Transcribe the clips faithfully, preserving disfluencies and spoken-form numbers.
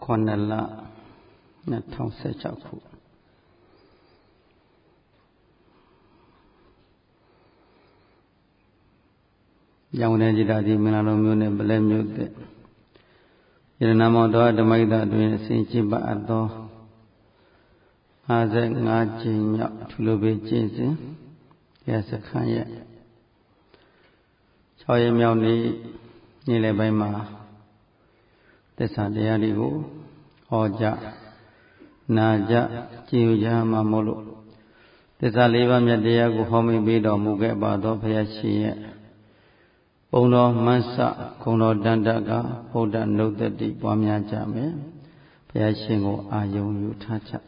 ခုနှစ်လနှစ်ထောင်ဆယ်၆ခုရောင်တဲ့จิตာတိမင်္ဂလာတော်မျိုးနဲ့ဗလဲမျိုးတဲ့ယရနာမောင်တော်ဓမ္မိတအတွင်အစဉ်ကျင့်ပါအပ်သော၅၅ကြိမ်မြောက်ထူလိုပေကျင့်စဉ်တရားစခန်းရဲ့၆ရက်မြောက်နေ့နေ့လယ်ပိုင်းမှာသစ္စာတရားတွေကိုဟောကြားနာကြားကျင့်ကြမှာမို့လို့သစ္စာလေးပါးမြတ်တရားကိုဟောမိပေးတော်မူခဲ့ပါသောဘုရားရှင်ရဲ့ဘုံတော်မဆဂုဏတော်တန်တကဗုဒ္ဓနုဒတိပွားများကြမယ်ဘုရားရှင်ကိုအာယုံယူထားကြ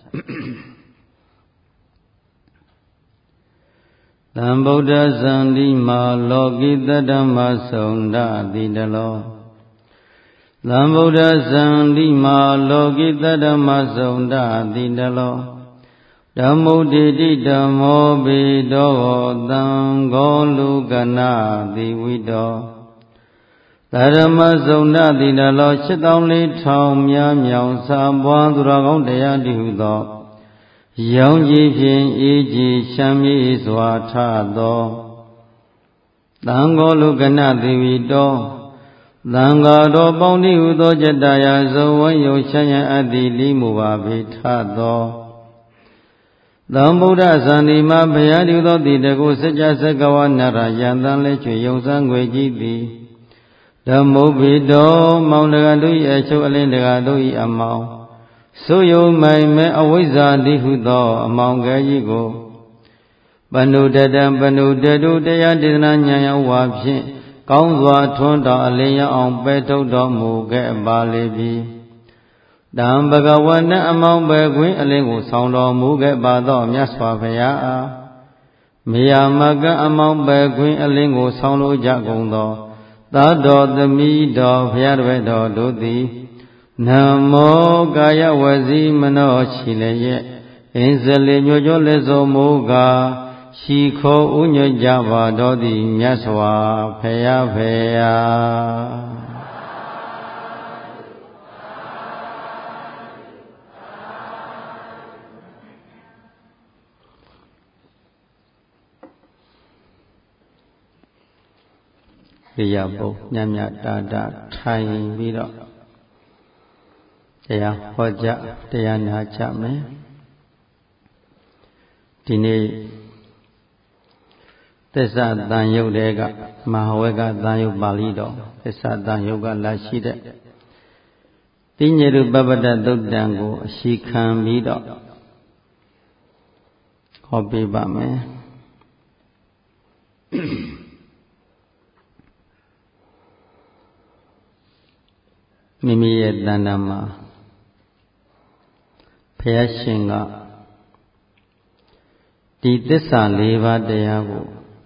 သံဗုဒ္ဓဇံတိမာလောကိတတ္တမဆုံဒတိတလောသံဗုဒ္ဓဇံတိမာလောကိတတ္တမဆုံဒတိတလောဓမ္မုဒိတိဓမ္မောဘေတောသံဃောလူကနာတိဝိတောဓမ္မဆုံဒတိတလောရှစ်သောင်းလေးထောင်များမြောင်စာပွားသူတော်ကောင်းတရားတည်းဟုသောရောင်ကြီးဖြင့်အေးကြီးရှမ်းမြေ့စွာထသောသံဃောလူကနာတိဝိတောသံဃာတော်ပေါင်းတည်းဟုသောကျတ္တရာဇုံဝံယုံချမ်းရန်အတ္တိလိမူပါပေထသောသံဗုဒ္ဓဇန်ဒီမှာဘုရားတည်းသောတိတကုစัจ जा စကဝနရယံတန်လဲချွေယုံစံငွေကြည်သည်ဓမ္မုပိတောမောင်တကတို့၏အချုပ်အလင်းတကတို့၏အမောင်ဆိုယုံမိုင်မဲအဝိဇ္ဇာတိဟုသောအမောင်ကဲကြီးကိုပဏုတတံပဏုတတုတရားဒေသနာဉာဏ်ရောက်ဝါဖြင့်ကောင်းစွာထွန်းတော်အလင်းရောက်အောင်ပဲထုတ်တော်မူခဲ့ပါလေပြီတံဘဂဝနအမောင်ပဲခွင်အလင်းကိုဆောင်တော်မူခဲ့ပါသောမြတ်စွာဘုရားအားမေယမကအမောင်ပဲခွင်အလင်းကိုဆောင်လိုကြကုန်သောသာတော်သမီးတော်ဘုရားတပည့်တော်တို့သည်နမောကာယဝစီမနောချီလည်းရဲ့အင်းစလေညွတ်ကျော်လက်စုံမူကားရှိခိုးဥညွတ်ကြပါတော်သည်မြတ်စွာဘုရားဘုရားေယဘုညံ့ညတာတာထိုင်ပြီးတော့တရားဟောကြားတရားနာကြမယ်ဒီနေ့သစ္စာတန်ယုတ်တဲကမဟာဝေကတန်ယုတ်ပါဠိတော်သစ္စာတန်ယုတ်ကလာရှိတဲ့တိညေရုပပ္ပတ္တသုတ်တံကိုအရှိခံပြီးတော့ဟောပြပါမယ်မိမိရဲ့တဏ္ဍာမှာဘုရားရှင်ကဒီသစ္စာလေးပါးတရားကို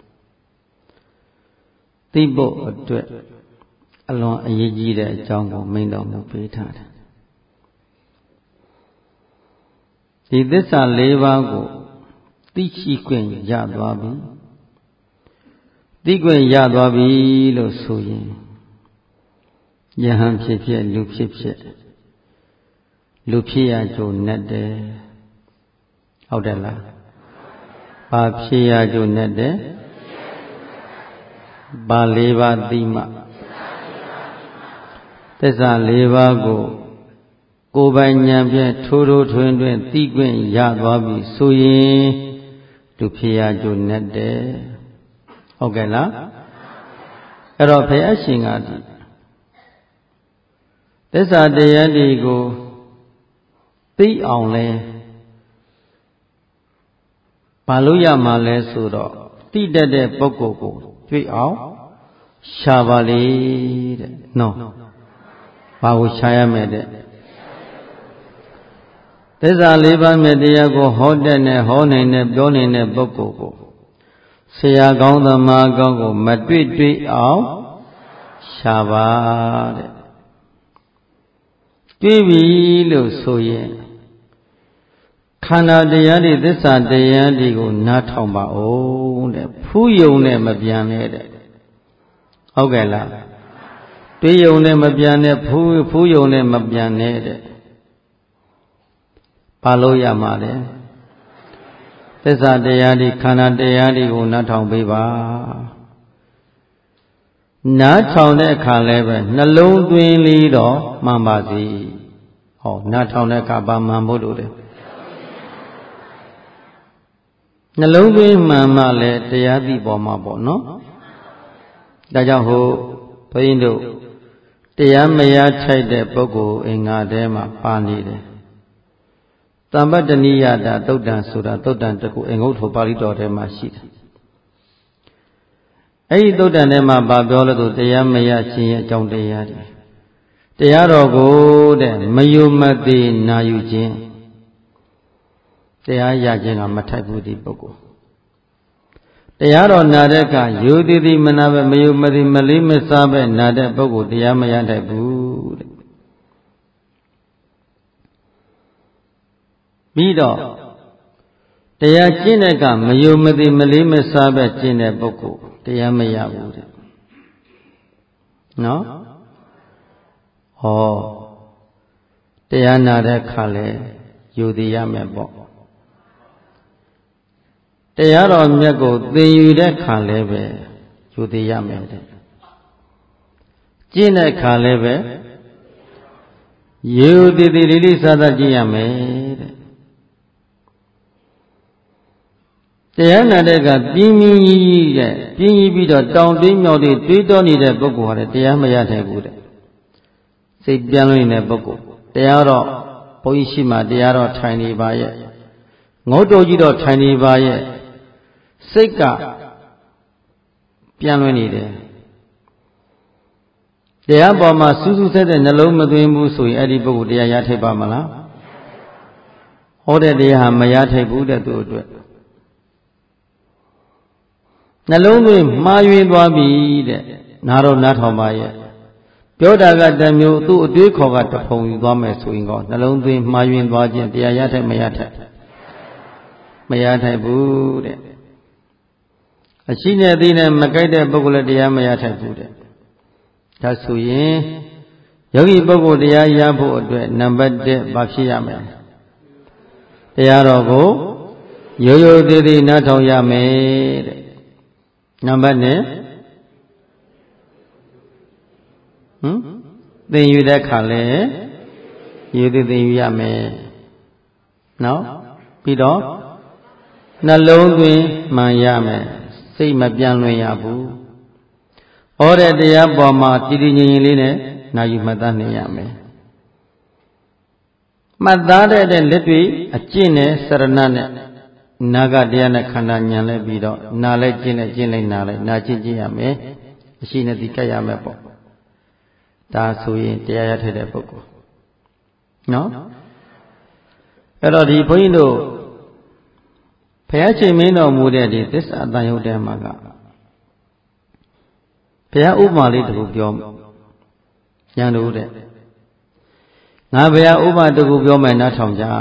သိဖို့အတွက်အလွန်အရေးကြီးတဲ့အကြောင်းကိုမိန့်တော်မူပေးထားတယ်ဒီသစ္စာလေးပါးကိုသိရှိခွင့်ရသွားပြီသိခွင့်ရသွားပြီလို့ဆိုရင်ယဟန်ဖြစ်ဖြစ်လူဖြစ်ဖြစ်လူဖြစ်ရကြုံနဲ့တယ်ဟုတ်တယ်လားဘာဖြစ်ရကြုံနဲ့တယ်ဘာလေးပါးသိမှသစ္စာလေးပါးကိုကိုယ်ပိုင်ဉာဏ်ဖြင့်ထိုးထိုးထွင်းထွင်းသိခွင့်ရသွားပြီဆိုရင်လူဖြစ်ရကြုံနဲ့တယ်ဟုတ်ကဲ့လားအဲ့တော့ဘုရားရှင်ကဒီသစ္စာတရားတွေကိုသိအောင်လဲဘာလို့ရမှာလဲဆိုတော့သိတတ်တဲ့ပုဂ္ဂိုလ်ကိုတွေ့အောင်ရှာပါလေတဲ့နော်ဘာကိုရှာရမယ်တဲ့သစ္စာလေးပါးမြတ်တရားကိုဟောတတ်နဲ့ဟောနိုင်တဲ့ပြောနိုင်တဲ့ပုဂ္ဂိုလ်ကိုဆရာကောင်းသမားကောင်းကိုမတွေ့တွေ့အောင်ရှာပါတဲ့တွေ့ပြီလို့ဆိုရင်ခန္ဓာတရားတွေသစ္စာတရားတွေကိုနားထောင်ပါဦးတဲ့ဖူးယုံနဲ့မပြန်နဲ့တဲ့ဟုတ်ကဲ့လားတွေးယုံနဲ့မပြန်နဲ့ဖူးဖူးယုံနဲ့မပြန်နဲ့တဲ့ဘာလို့ရမှာလဲသစ္စာတရားဒီခန္ဓာတရားတွေကိုနားထောင်ပေးပါနားထောင်တဲ့အခါလည်းပဲနှလုံးသွင်းလေးတော့မှန်ပါစေဟောနားထောင်တဲ့အခါပါမှန်ဖို့လိုတယ်နှလုံးသွင်းမှန်မှလည်းတရားသိပေါ်မှာပေါ့နော်ဒါကြောင့်ဟိုဘုန်းကြီးတို့တရားမရထိုက်တဲ့ပုဂ္ဂိုလ်အင်္ဂါထဲမှာပါနေတယ်တမ္ပတ္တနိယတာသုတ်တံဆိုတာသုတ်တံတကူအင်္ဂုတ္တပါဠိတော်ထဲမှာရှိတယ်အဲ့ဒီသုတ်တံထဲမှာဘာပြောလို့ဆိုတရားမရခြင်းရဲ့အကြောင်းတရားတွေတရားတော်ကိုတဲ့မယုံမသိနာယူခြင်းတရားရခြင်းကမထိုက်ဘူးဒီပုဂ္ဂိုလ်တရားတော်နာတဲ့အခါယူသည်သည်မနာပဲမယုံမသိမလေးမစားပဲနာတဲ့ပုဂ္ဂိုလ်တရားမရထိုက်ဘူးတဲ့ပြီးတော့တရားကျင့်တဲ့ကမယုံမသိမလေးမစားပဲကျင့်တဲ့ပုဂ္ဂိုလ်တရားမရဘူးတဲ့နော်ဟောတရားနာတဲ့အခါလဲယူသည်ရမယ်ပေါ့တရားတော်မြတ်ကိုသင်ယူတဲ့အခါလဲပဲယူသည်ရမယ်တဲ့ကျင့်တဲ့အခါလဲပဲယူသည်သည်လေးလေးစားစားကျင့်ရမယ်တဲ့တရားနာတဲ့ကပြင်းပြင်းကြီးကြီးတဲ့ပြင်းကြီးပြီးတော့တောင်တင်းမြောက်တွေတွေးတောနေတဲ့ပုဂ္ဂိုလ်ဟာလည်းတရားမရနိုင်ဘူးတဲ့စိတ်ပြန်လို့နေတဲ့ပုဂ္ဂိုလ်တရားတော့ဘုန်းကြီးရှိမှတရားတော့ထိုင်နေပါရဲ့ငုတ်တော်ကြီးတော့ထိုင်နေပါရဲ့စိတ်ကပြန်လွင်နေတယ်တရားပေါ်မှာစူးစူးဆက်တဲ့နှလုံးမသွင်းဘူးဆိုရင်အဲ့ဒီပုဂ္ဂိုလ်တရားရထိုက်ပါမလားဟောတဲ့တရားဟာမရထိုက်ဘူးတဲ့သူ့အတွက်နှလုံးသွင်းမှားယွင်းသွားပြီတဲ့နားတော့နားထောင်ပါရဲ့ပြောတာကတမျိုးသူ့အတွေးခေါ်ကတဖုံယူသွားမယ်ဆိုရင်ကောနှလုံးသွင်းမှားယွင်းသွားခြင်းတရားရထိုက်မရထိုက်မရထိုက်ဘူးတဲ့အရှိနဲ့သိနဲ့မကြိုက်တဲ့ပုဂ္ဂိုလ်လည်းတရားမရထိုက်ဘူးတဲ့ဒါဆိုရင်ယောဂီပုဂ္ဂိုလ်တရားရဖို့အတွက်နံပါတ်တစ်ဘာဖြစ်ရမလဲတရားတော်ကိုရိုးရိုးသေးသေးနားထောင်ရမယ်တဲ့နံပါတ်နှစ်ဟမ်သင်ယူတဲ့ခါလဲရိုးသေးသင်ယူရမယ်နော်ပြီးတော့နှလုံးသွင်းမှန်ရမယ်စိတ်မပြန်လွင်ရဘူး။ဩတဲ့တရားပေါ်မှာတည်တည်ငြိမ်ငြိမ်လေးနဲ့နာယူမှတ်သားနေရမယ်။မှတ်သားတဲ့လက်တွေအကျင့်နဲ့စရဏနဲ့နာဂတရားနဲ့ခန္ဓာဉာဏ်လဲပြီးတော့နာလဲကျင့်လဲကျင့်လိုက်နာလဲနာကျင့်ကျင့်ရမယ်။အရှိနဲ့ဒီကပ်ရမယ်ပေါ့။ဒါဆိုရင်တရားရထိုက်တဲ့ပုဂ္ဂိုလ်။နော်။အဲ့တော့ဒီဘုန်းကြီးတို့ဘုရားချိန်မင်းတော်မူတဲ့ဒီသစ္စာတန်ရုပ်တဲမှာကဘုရားဥပမာလေးတခုပြောညာတို့တဲ့ငါဘုရားဥပမာတခုပြောမယ်နားထောင်ကြ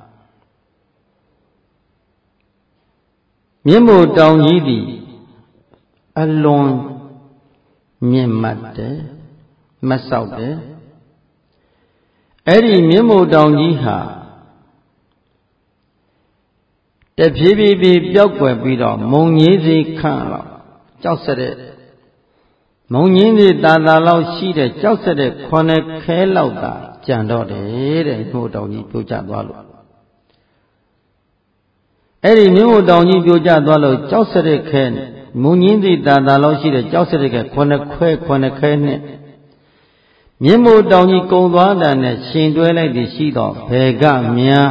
မြင့်မို့တောင်ကြီးသည်အလွန်မြင့်မတ်တယ်မဆောက်တယ်အဲ့ဒီမြင့်မို့တောင်ကြီးဟာတဖြည်းဖြည်းဖြည်းပျောက်ကွယ်ပြီးတော့မုံငင်းစီခန့်လောက်ကြောက်ဆက်တဲ့မုံငင်းစီတာတာလောက်ရှိတဲ့ကြောက်ဆက်တဲ့ခွန်ခဲလောက်သာကြံတော့တယ်တဲ့မြို့တောင်ကြီးပြိုကျသွားလို့အဲ့ဒီမြို့တောင်ကြီးပြိုကျသွားလို့ကြောက်ဆက်တဲ့ခဲမုံငင်းစီတာတာလောက်ရှိတဲ့ကြောက်ဆက်တဲ့ခဲခွန်ခွဲခွန်ခဲနဲ့မြင်းမို့တောင်ကြီးကုံသွားတာနဲ့ရှင်တွဲလိုက်ပြီးရှိတော့ဘယ်ကများ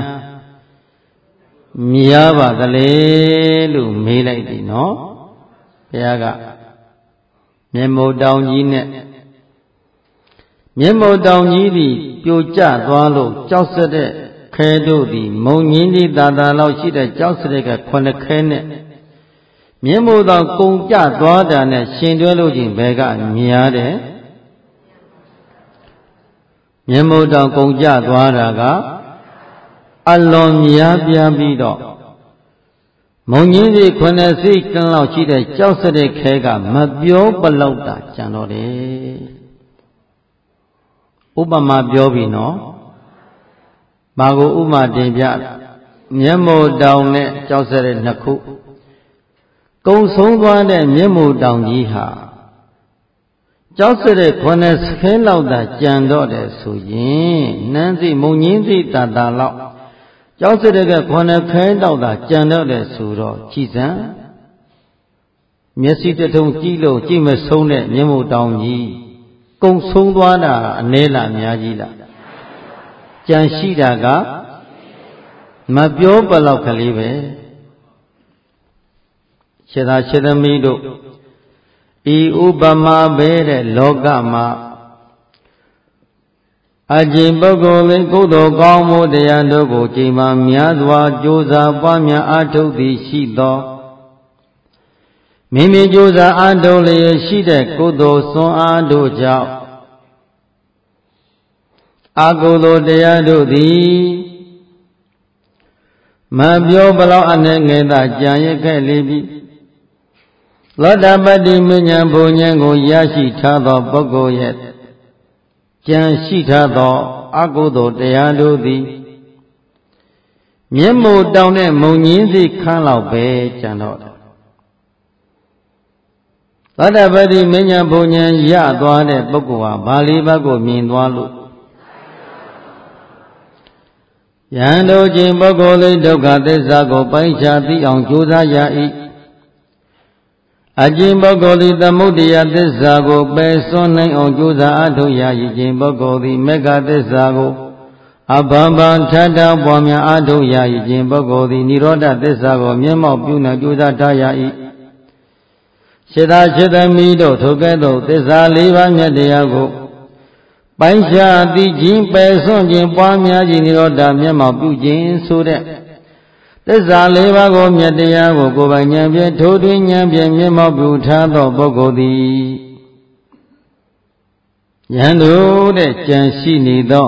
မြားပါကလေးလို့မေးလိုက်ပြီနော်ဘုရားကမြင်းမို့တောင်ကြီးနဲ့မြင်းမို့တောင်ကြီးသည်ပြိုကျသွားလို့ကြောက်စတဲ့ခဲတို့သည်မုံငင်းကြီးတာတာလောက်ရှိတဲ့ကြောက်စတဲ့ကခုနှစ်ခဲနဲ့မြင်းမို့တောင်ကုံကျသွားတာနဲ့ရှင်တွဲလို့ချင်းဘယ်ကမြားတယ်မြင်းမို့တောင်ကုံကျသွားတာကအလွန်များပြားပြီးတော့မုံငင်းကြီးခုနှစ်စိတ်ကန်းလောက်ရှိတဲ့ကြောက်စတဲ့ခဲကမပြောပလောက်တာကြံတော့တယ်။ဥပမာပြောပြီနော်။ဘုရားဘာကိုဥမာတင်ပြမျက်မှောတောင်နဲ့ကြောက်စတဲ့နှစ်ခုကုံဆုံးသွားတဲ့မျက်မှောတောင်ကြီးဟာကြောက်စတဲ့ခုနှစ်စခဲလောက်သာကြံတော့တယ်ဆိုရင်နန်းစီမုံငင်းစီတတလောက်ကြောက်စတဲ့ကခုနှစ်ခဲလောက်သာကြံတော့တယ်ဆိုတော့ကြည်စံမျက်စိတထုံကြည့်လို့ကြည့်မဆုံးတဲ့မျက်မှောတောင်ကြီးကုံဆုံးသွားတာအနည်းလားအများကြီးလားကြံရှိတာကမပြောပလောက်ကလေးပဲခြေသာခြေသမီးတို့ဤဥပမာပဲတဲ့လောကမှာအကျင့်ပုဂ္ဂိုလ်လေးကုသိုလ်ကောင်းမှုတရားတို့ကိုကြည်မှများစွာကြိုးစားပွားများအားထုတ်သည်ရှိသောမိမိကြိုးစားအားထုတ်လျက်ရှိတဲ့ကုသိုလ်စွမ်းအားတို့ကြောင့်အကုသိုလ်တရားတို့သည်မပြောဘလောက်အနှဲငယ်သာကြံရခဲ့လေပြီလောတပတ္တိမဉ္ဇဉ်ဘုံဉ္ဇဉ်ကိုရရှိထားသောပုဂ္ဂိုလ်ရဲ့ကြံရှိထားသောအကုသိုလ်တရားတို့သည်မျက်မှောတောင်တဲ့မုံငင်းစီခန်းလောက်ပဲကြံတော့တယ်လောတပတ္တိမဉ္ဇဉ်ဘုံဉ္ဇဉ်ရသွားတဲ့ပုဂ္ဂိုလ်ဟာဘာလေးပါးကိုမြင်သွားလို့ယံတို့ချင်းပုဂ္ဂိုလ်လေးဒုက္ခသစ္စာကိုပိုင်းခြားသိအောင်ကြိုးစားရ၏အကျင့်ပုဂ္ဂိုလ်သည်သမုဒယသစ္စာကိုပယ်စွန့်နိုင်အောင်ကြိုးစားအထောက်ရ၏ခြင်းပုဂ္ဂိုလ်သည်မေဃသစ္စာကိုအဘံဘံထထပွားများအထောက်ရ၏ခြင်းပုဂ္ဂိုလ်သည်និရောဓသစ္စာကိုမျက်မှောက်ပြုနိုင်ကြိုးစားထားရ၏စေတစေတမိတို့ထိုကဲ့သို့သစ္စာလေးပါးမြတ်တရားကိုပိုင်းခြားသိခြင်းပယ်စွန့်ခြင်းပွားများခြင်းនិရောဓမျက်မှောက်ပြုခြင်းဆိုတဲ့သစ္စာလေးပါးကိုမြတ်တရားကိုကိုယ်ပိုင်ဉာဏ်ဖြင့်ထိုးထွင်းဉာဏ်ဖြင့်မျက်မှောက်ပြုထားသောပုဂ္ဂိုလ်သည်ယံတို့တဲ့ကြံရှိနေသော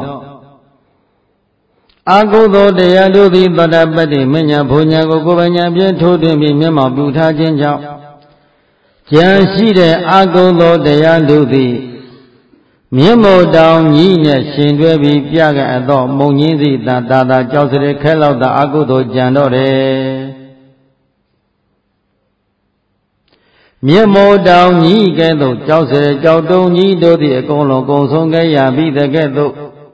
အကုသိုလ်တရားတို့သည်သောတာပတ္တိမဉ္ဇဉ်ဘုံဉာဏ်ကိုကိုယ်ပိုင်ဉာဏ်ဖြင့်ထိုးထွင်းပြီးမျက်မှောက်ပြုထားခြင်းကြောင့်ကြံရှိတဲ့အကုသိုလ်တရားတို့သည်မျက်မှောတောင်ကြီးနဲ့ရှင်တွဲပြီးပြခဲ့အသောမုံငင်းစီသာသာသာကြောက်စရဲခဲလောက်သာအကုသိုလ်ကြံတော့တယ်မျက်မှောတောင်ကြီးကဲ့သို့ကြောက်စရဲကြောက်တုံကြီးတို့သည်အကုန်လုံးကုံဆုံးခဲ့ရပြီးတဲ့ကဲ့သို့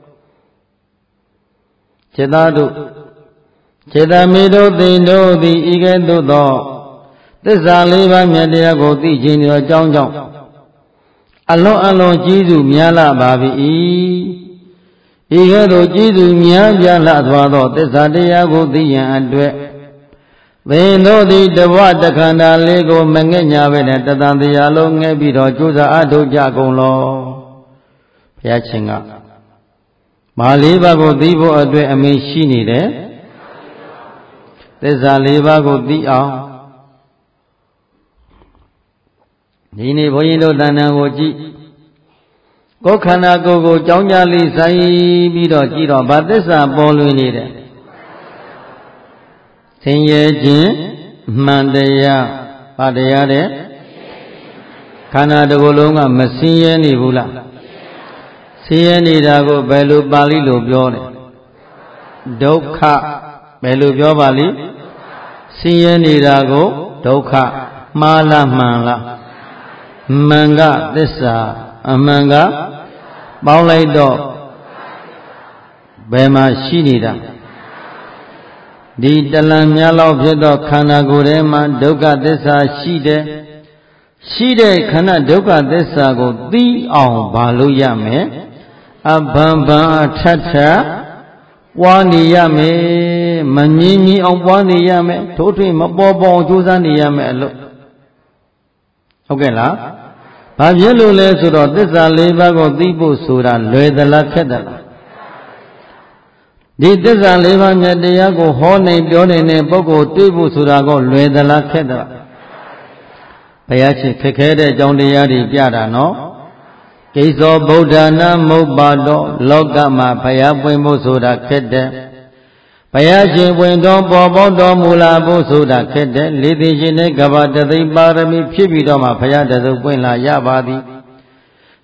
ခြေသားတို့ခြေသားမေတို့သိတို့သည်ဤကဲ့သို့သောသစ္စာလေးပါးမြတ်တရားကိုသိခြင်းသောအကြောင်းကြောင့်အလွန်အလွန်ကြီးစုများလာပါပြီဤကဲ့သို့ကြီးစုများပြားလာသွားသောသစ္စာတရားကိုသိရန်အတွက်သင်တို့သည်တဝတခန္ဓာလေးကိုမငဲ့ညာပဲနဲ့တသံတရားလုံးငဲ့ပြီးတော့ကြိုးစားအထောက်ကြကုန်လောဘုရားရှင်ကမာလေးပါးကိုသိဖို့အတွက်အမိန့်ရှိနေတယ်သစ္စာလေးပါးကိုသိအောင်ဒီနေ့ဘုန်းကြီးတို့တဏ္ဍာကိုကြည့်ကိုယ်ခန္ဓာကိုယ်ကိုကြောင်းကြလိဆိုင်ပြီးတော့ကြည့်တော့ဗာသစ္စာပေါ်လွင်နေတယ်သင်ရဲ့ခြင်းမှန်တရားဗာတရားတဲ့ခန္ဓာတစ်ခုလုံးကမဆင်းရဲနေဘူးလားဆင်းရဲနေတာကိုဘယ်လိုပါဠိလိုပြောလဲဒုက္ခဘယ်လိုပြောပါလိဆင်းရဲနေတာကိုဒုက္ခမှားလားမှန်လားမှန်ကသစ္စာအမှန်ကပေါင်းလိုက်တော့ဘယ်မှာရှိနေတာဒီတလံများလောက်ဖြစ်သောခန္ဓာကိုယ်ထဲမှာဒုက္ခသစ္စာရှိတယ်ရှိတဲ့ခန္ဓာဒုက္ခသစ္စာကိုသိအောင်ဘာလို့ရမယ်အဘံဘံအထက်ထက်ပွားနေရမယ်မငြင်းကြီးအောင်ပွားနေရမယ်ထို့ထွင်းမပေါ်ပေါ်ကြိုးစားနေရမယ်အလို့ဟုတ်ကဲ့လားဘာဖြစ်လို့လဲဆိုတော့သစ္စာလေးပါးကိုသိဖို့ဆိုတာလွယ်သလားခက်သလားဒီသစ္စာလေးပါးမြတ်တရားကိုဟောနေပြောနေတဲ့ပုဂ္ဂိုလ်တွေ့ဖို့ဆိုတာကလွယ်သလားခက်သလားဘုရားရှင်ခက်ခဲတဲ့အကြောင်းတရားတွေပြတာနော်ကိစ္စောဗုဒ္ဓနာမုပ္ပါတောလောကမှာဘုရားပွင့်ဖို့ဆိုတာခက်တယ်ဘုရားရှင်ပွင့်တော်ပေါ်ပေါက်တော်မူလာဖို့ဆိုတာခက်တယ်လေးသိရှင်နဲ့ကဘာတသိပါရမီဖြစ်ပြီးတော့မှဘုရားတသုပွင့်လာရပါသည်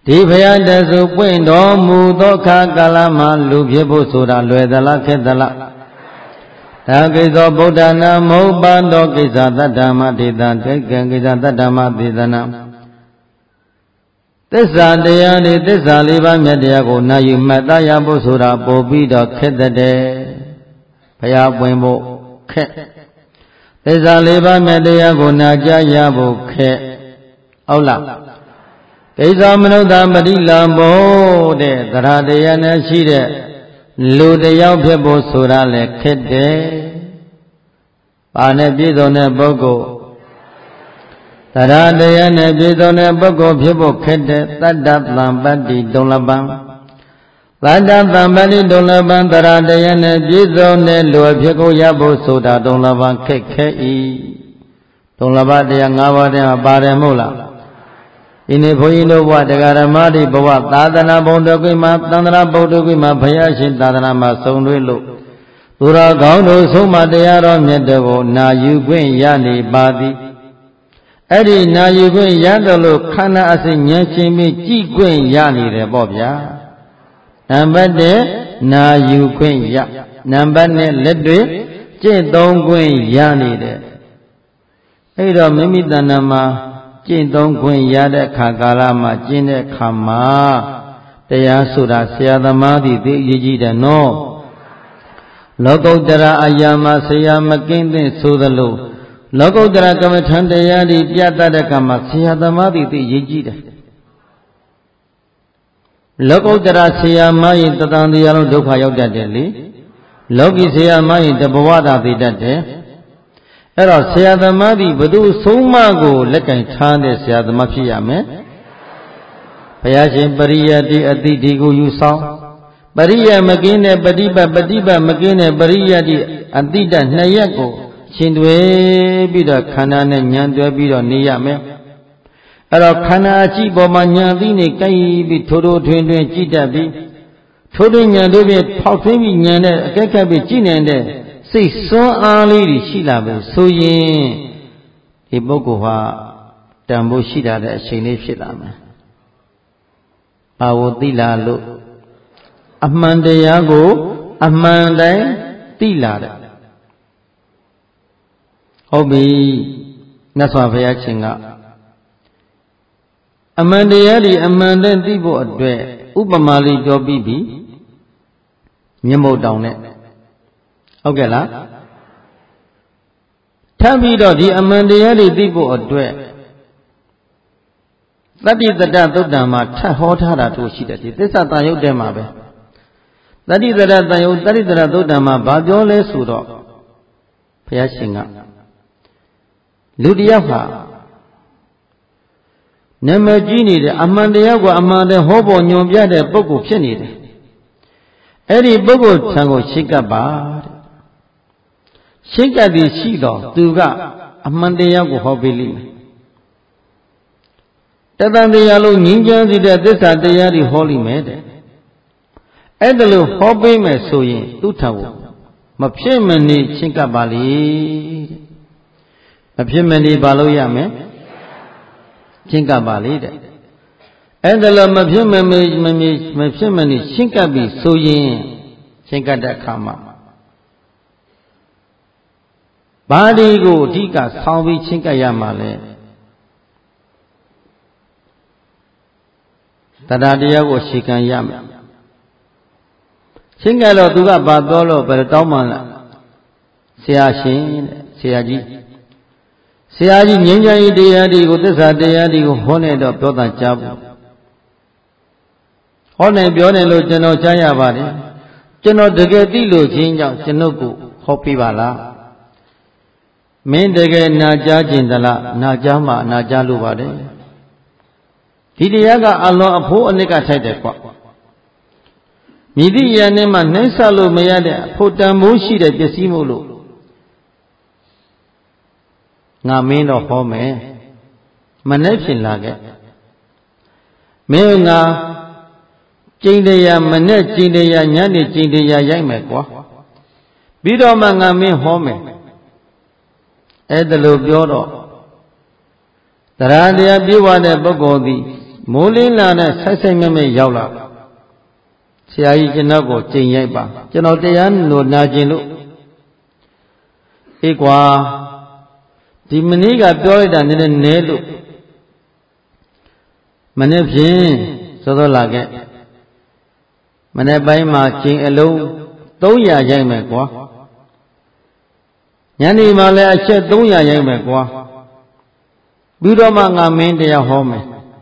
ဒီဘုရားတဆူပွင့်တော်မူသောအခါကာလမှာလူဖြစ်ဖို့ဆိုတာလွယ်သလားခက်သလားဒါကိစ္စဗုဒ္ဓနာမௌပန်တော်ကိစ္စတတ္တမဒေသတေကံကိစ္စတတ္တမဒေသနာသစ္စာတရားတွေသစ္စာလေးပါးမြတ်တရားကိုနာယူမှတ်သားရဖို့ဆိုတာပို့ပြီးတော့ခက်တဲ့ဘုရားပွင့်ဖို့ခက်သစ္စာလေးပါးမြတ်တရားကိုနာကြားရဖို့ခက်ဟုတ်လားကိစ္စမနုဿပရိလံဘောတဲ့သရတရားနဲ့ရှိတဲ့လူတယောက်ဖြစ်ဖို့ဆိုတာလည်းခက်တယ်။ဘာနဲ့ပြည့်စုံတဲ့ပုဂ္ဂိုလ်သရတရားနဲ့ပြည့်စုံတဲ့ပုဂ္ဂိုလ်ဖြစ်ဖို့ခက်တဲ့တတ္တသံပတ္တိဒုလပံတတ္တသံပတ္တိဒုလပံသရတရားနဲ့ပြည့်စုံတဲ့လူဖြစ်ကိုရဖို့ဆိုတာဒုလပံခက်ခဲ၏ဒုလပတရား၅ပါးတည်းမှာပါတယ်မဟုတ်လားဒီနေ့ဘုန်းကြီးတို့ဘဝတရားဓမ္မတွေဘဝသာသနာဘုံတော်ကိမှာသန္တရာဘုံတော်ကိမှာဘုရားရှင်သာသနာမှာစုံတွဲလို့သူတော်ကောင်းတို့ဆုံးမတရားတော်မြတ်တော်ကိုနာယူခွင့်ရနေပါသည်အဲ့ဒီနာယူခွင့်ရတယ်လို့ခန္ဓာအစိဉာဏ်ရှင်ပြီးကြည်ခွင့်ရနေတယ်ပေါ့ဗျာနံပါတ်၁နာယူခွင့်ရနံပါတ်၂လက်တွေကျင့်သုံးခွင့်ရနေတယ်အဲ့တော့မိမိတဏ္ဍာမှာကျင့်သုံးခွင့်ရတဲ့အခါကာလမှာကျင့်တဲ့အခါမှာတရားဆိုတာဆရာသမားသည်သိအရေးကြီးတယ်နော်လောကုတ္တရာအရာမှာဆရာမကင်းသင့်ဆိုသလိုလောကုတ္တရာကမ္မထံတရားတွေပြတတ်တဲ့အခါမှာဆရာသမားသည်သိအရေးကြီးတယ်လောကုတ္တရာဆရာမရင်တသံတရားလုံးဒုက္ခရောက်တတ်တယ်လေလောကီဆရာမရင်တဘဝတာသိတတ်တယ်အဲ့တော့ဆရာသမားသည်ဘု து ဆုံးမကိုလက်ကင်ထားတဲ့ဆရာသမားဖြစ်ရမယ်ဘုရားရှင်ပရိယတ်တိအတိဒီကိုယူဆောင်ပရိယတ်မကင်းတဲ့ပฏิပတ်ပฏิပတ်မကင်းတဲ့ပရိယတ်တိအတိတနှစ်ရက်ကိုရှင်တွယ်ပြီးတော့ခန္ဓာနဲ့ဉာဏ်တွဲပြီးတော့နေရမယ်အဲ့တော့ခန္ဓာအကြည့်ပေါ်မှာဉာဏ်သိနေကြိုက်ပြီးထိုးထိုးထွင်းထွင်းကြည့်တတ်ပြီးထိုးထွင်းဉာဏ်တို့ဖြင့်ဖောက်ထွင်းပြီးဉာဏ်နဲ့အကဲခတ်ပြီးကြည့်နေတဲ့စိတ်စွမ်းအားလေးတွေရှိလာပဲဆိုရင်ဒီပုဂ္ဂိုလ်ဟာတန်ဖိုးရှိတာတဲ့အချိန်လေးဖြစ်လာမယ်။ဘာကိုသိလာလို့အမှန်တရားကိုအမှန်တိုင်းသိလာတယ်။ဟုတ်ပြီမြတ်စွာဘုရားရှင်ကအမှန်တရားဒီအမှန်တိုင်းသိဖို့အတွက်ဥပမာလေးပြောပြီးပြီမြတ်မုတ်တောင်နဲ့ဟုတ်ကဲ့လားထပ်ပြီးတော့ဒီအမှန်တရားတွေသိဖို့အတွက်တတ္တိတတ္တသုတ်တံမှာထပ်ဟောထားတာတို့ရှိတယ်ဒီသစ္စာတန်ရုပ်ထဲမှာပဲတတ္တိတတ္တတန်ရုပ်တတ္တိတတ္တသုတ်တံမှာဘာပြောလဲဆိုတော့ဘုရားရှင်ကလူတယောက်ဟာနာမည်ကြီးနေတဲ့အမှန်တရားကိုအမှန်တည်းဟောပေါ်ညွန်ပြတဲ့ပုဂ္ဂိုလ်ဖြစ်နေတယ်အဲ့ဒီပုဂ္ဂိုလ်ထံကိုရှိကပ်ပါတဲ့ရှင်းကပ်သည်ရှိတော့သူကအမှန်တရားကိုဟောပေးလိမ့်မယ်တသံတရားလုံးငြင်းကြစေတဲ့သစ္စာတရားတွေဟောလိမ့်မယ်တဲ့အဲ့ဒါလို့ဟောပေးမယ်ဆိုရင်သူ့ထံကိုမဖြစ်မနေရှင်းကပ်ပါလေတဲ့မဖြစ်မနေဘာလို့ရမယ်ရှင်းကပ်ပါလေတဲ့အဲ့ဒါလို့မဖြစ်မနေမဖြစ်မနေရှင်းကပ်ပြီဆိုရင်ရှင်းကပ်တဲ့အခါမှာဘာဒီကိုအဓိကဆောင်းပြီးချင်းကပ်ရမှာလဲတရားတရားကိုရှေခံရမယ်ချင်းကပ်တော့သူကဘာတော်လို့ဘယ်တောင်းမှလားဆရာရှင်တဲ့ဆရာကြီးဆရာကြီးငြိမ်းချမ်းရေးတရားတွေကိုသစ္စာတရားတွေကိုဟောနေတော့ပြောတာကြားဘူးဟောနေပြောနေလို့ကျွန်တော်ကြားရပါတယ်ကျွန်တော်တကယ်သိလို့ချင်းကြောင့်ကျွန်ုပ်ကိုဟောပြပါလားမင်းတကယ်နာကြားခြင်းသလားနာကြားမှနာကြားလို့ပါတယ်ဒီတရားကအလွန်အဖို့အနစ်ကထိုက်တယ်ကွမြည်သည့်ရန်နဲ့မှနှိမ့်ဆက်လို့မရတဲ့အဖို့တန်ဖိုးရှိတဲ့ပစ္စည်းမို့လို့ငါမင်းတော့ဟောမယ်မနဲ့ဖြစ်လာခဲ့မင်းငါကျင့်တရားမနဲ့ကျင့်တရားညနေကျင့်တရားရိုက်မယ်ကွာပြီးတော့မှငါမင်းဟောမယ်အဲ့ဒါလို့ပြောတော့တရားတရားပြေဝတဲ့ပုဂ္ဂိုလ်သည်မိုးလင်းလာတဲ့ဆိုင်ဆိုင်မဲ့မဲ့ရောက်လာဆရာကြီးကျွန်တော်ကိုကြိမ်ရိုက်ပါကျွန်တော်တရားလို့နာကျင်လို့အေးကွာဒီမနေ့ကပြောလိုက်တာနည်းနည်းနဲလို့မနေ့ဖြင့်စောစောလာခဲ့မနေ့ပိုင်းမှာကျင်အလုံးသုံးရာရိုက်မယ်ကွာညနေမှာလည်းအချက်သုံးရာရိုက်မယ်ကွာပြီးတော့မှငါမင်းတရားဟောမယ်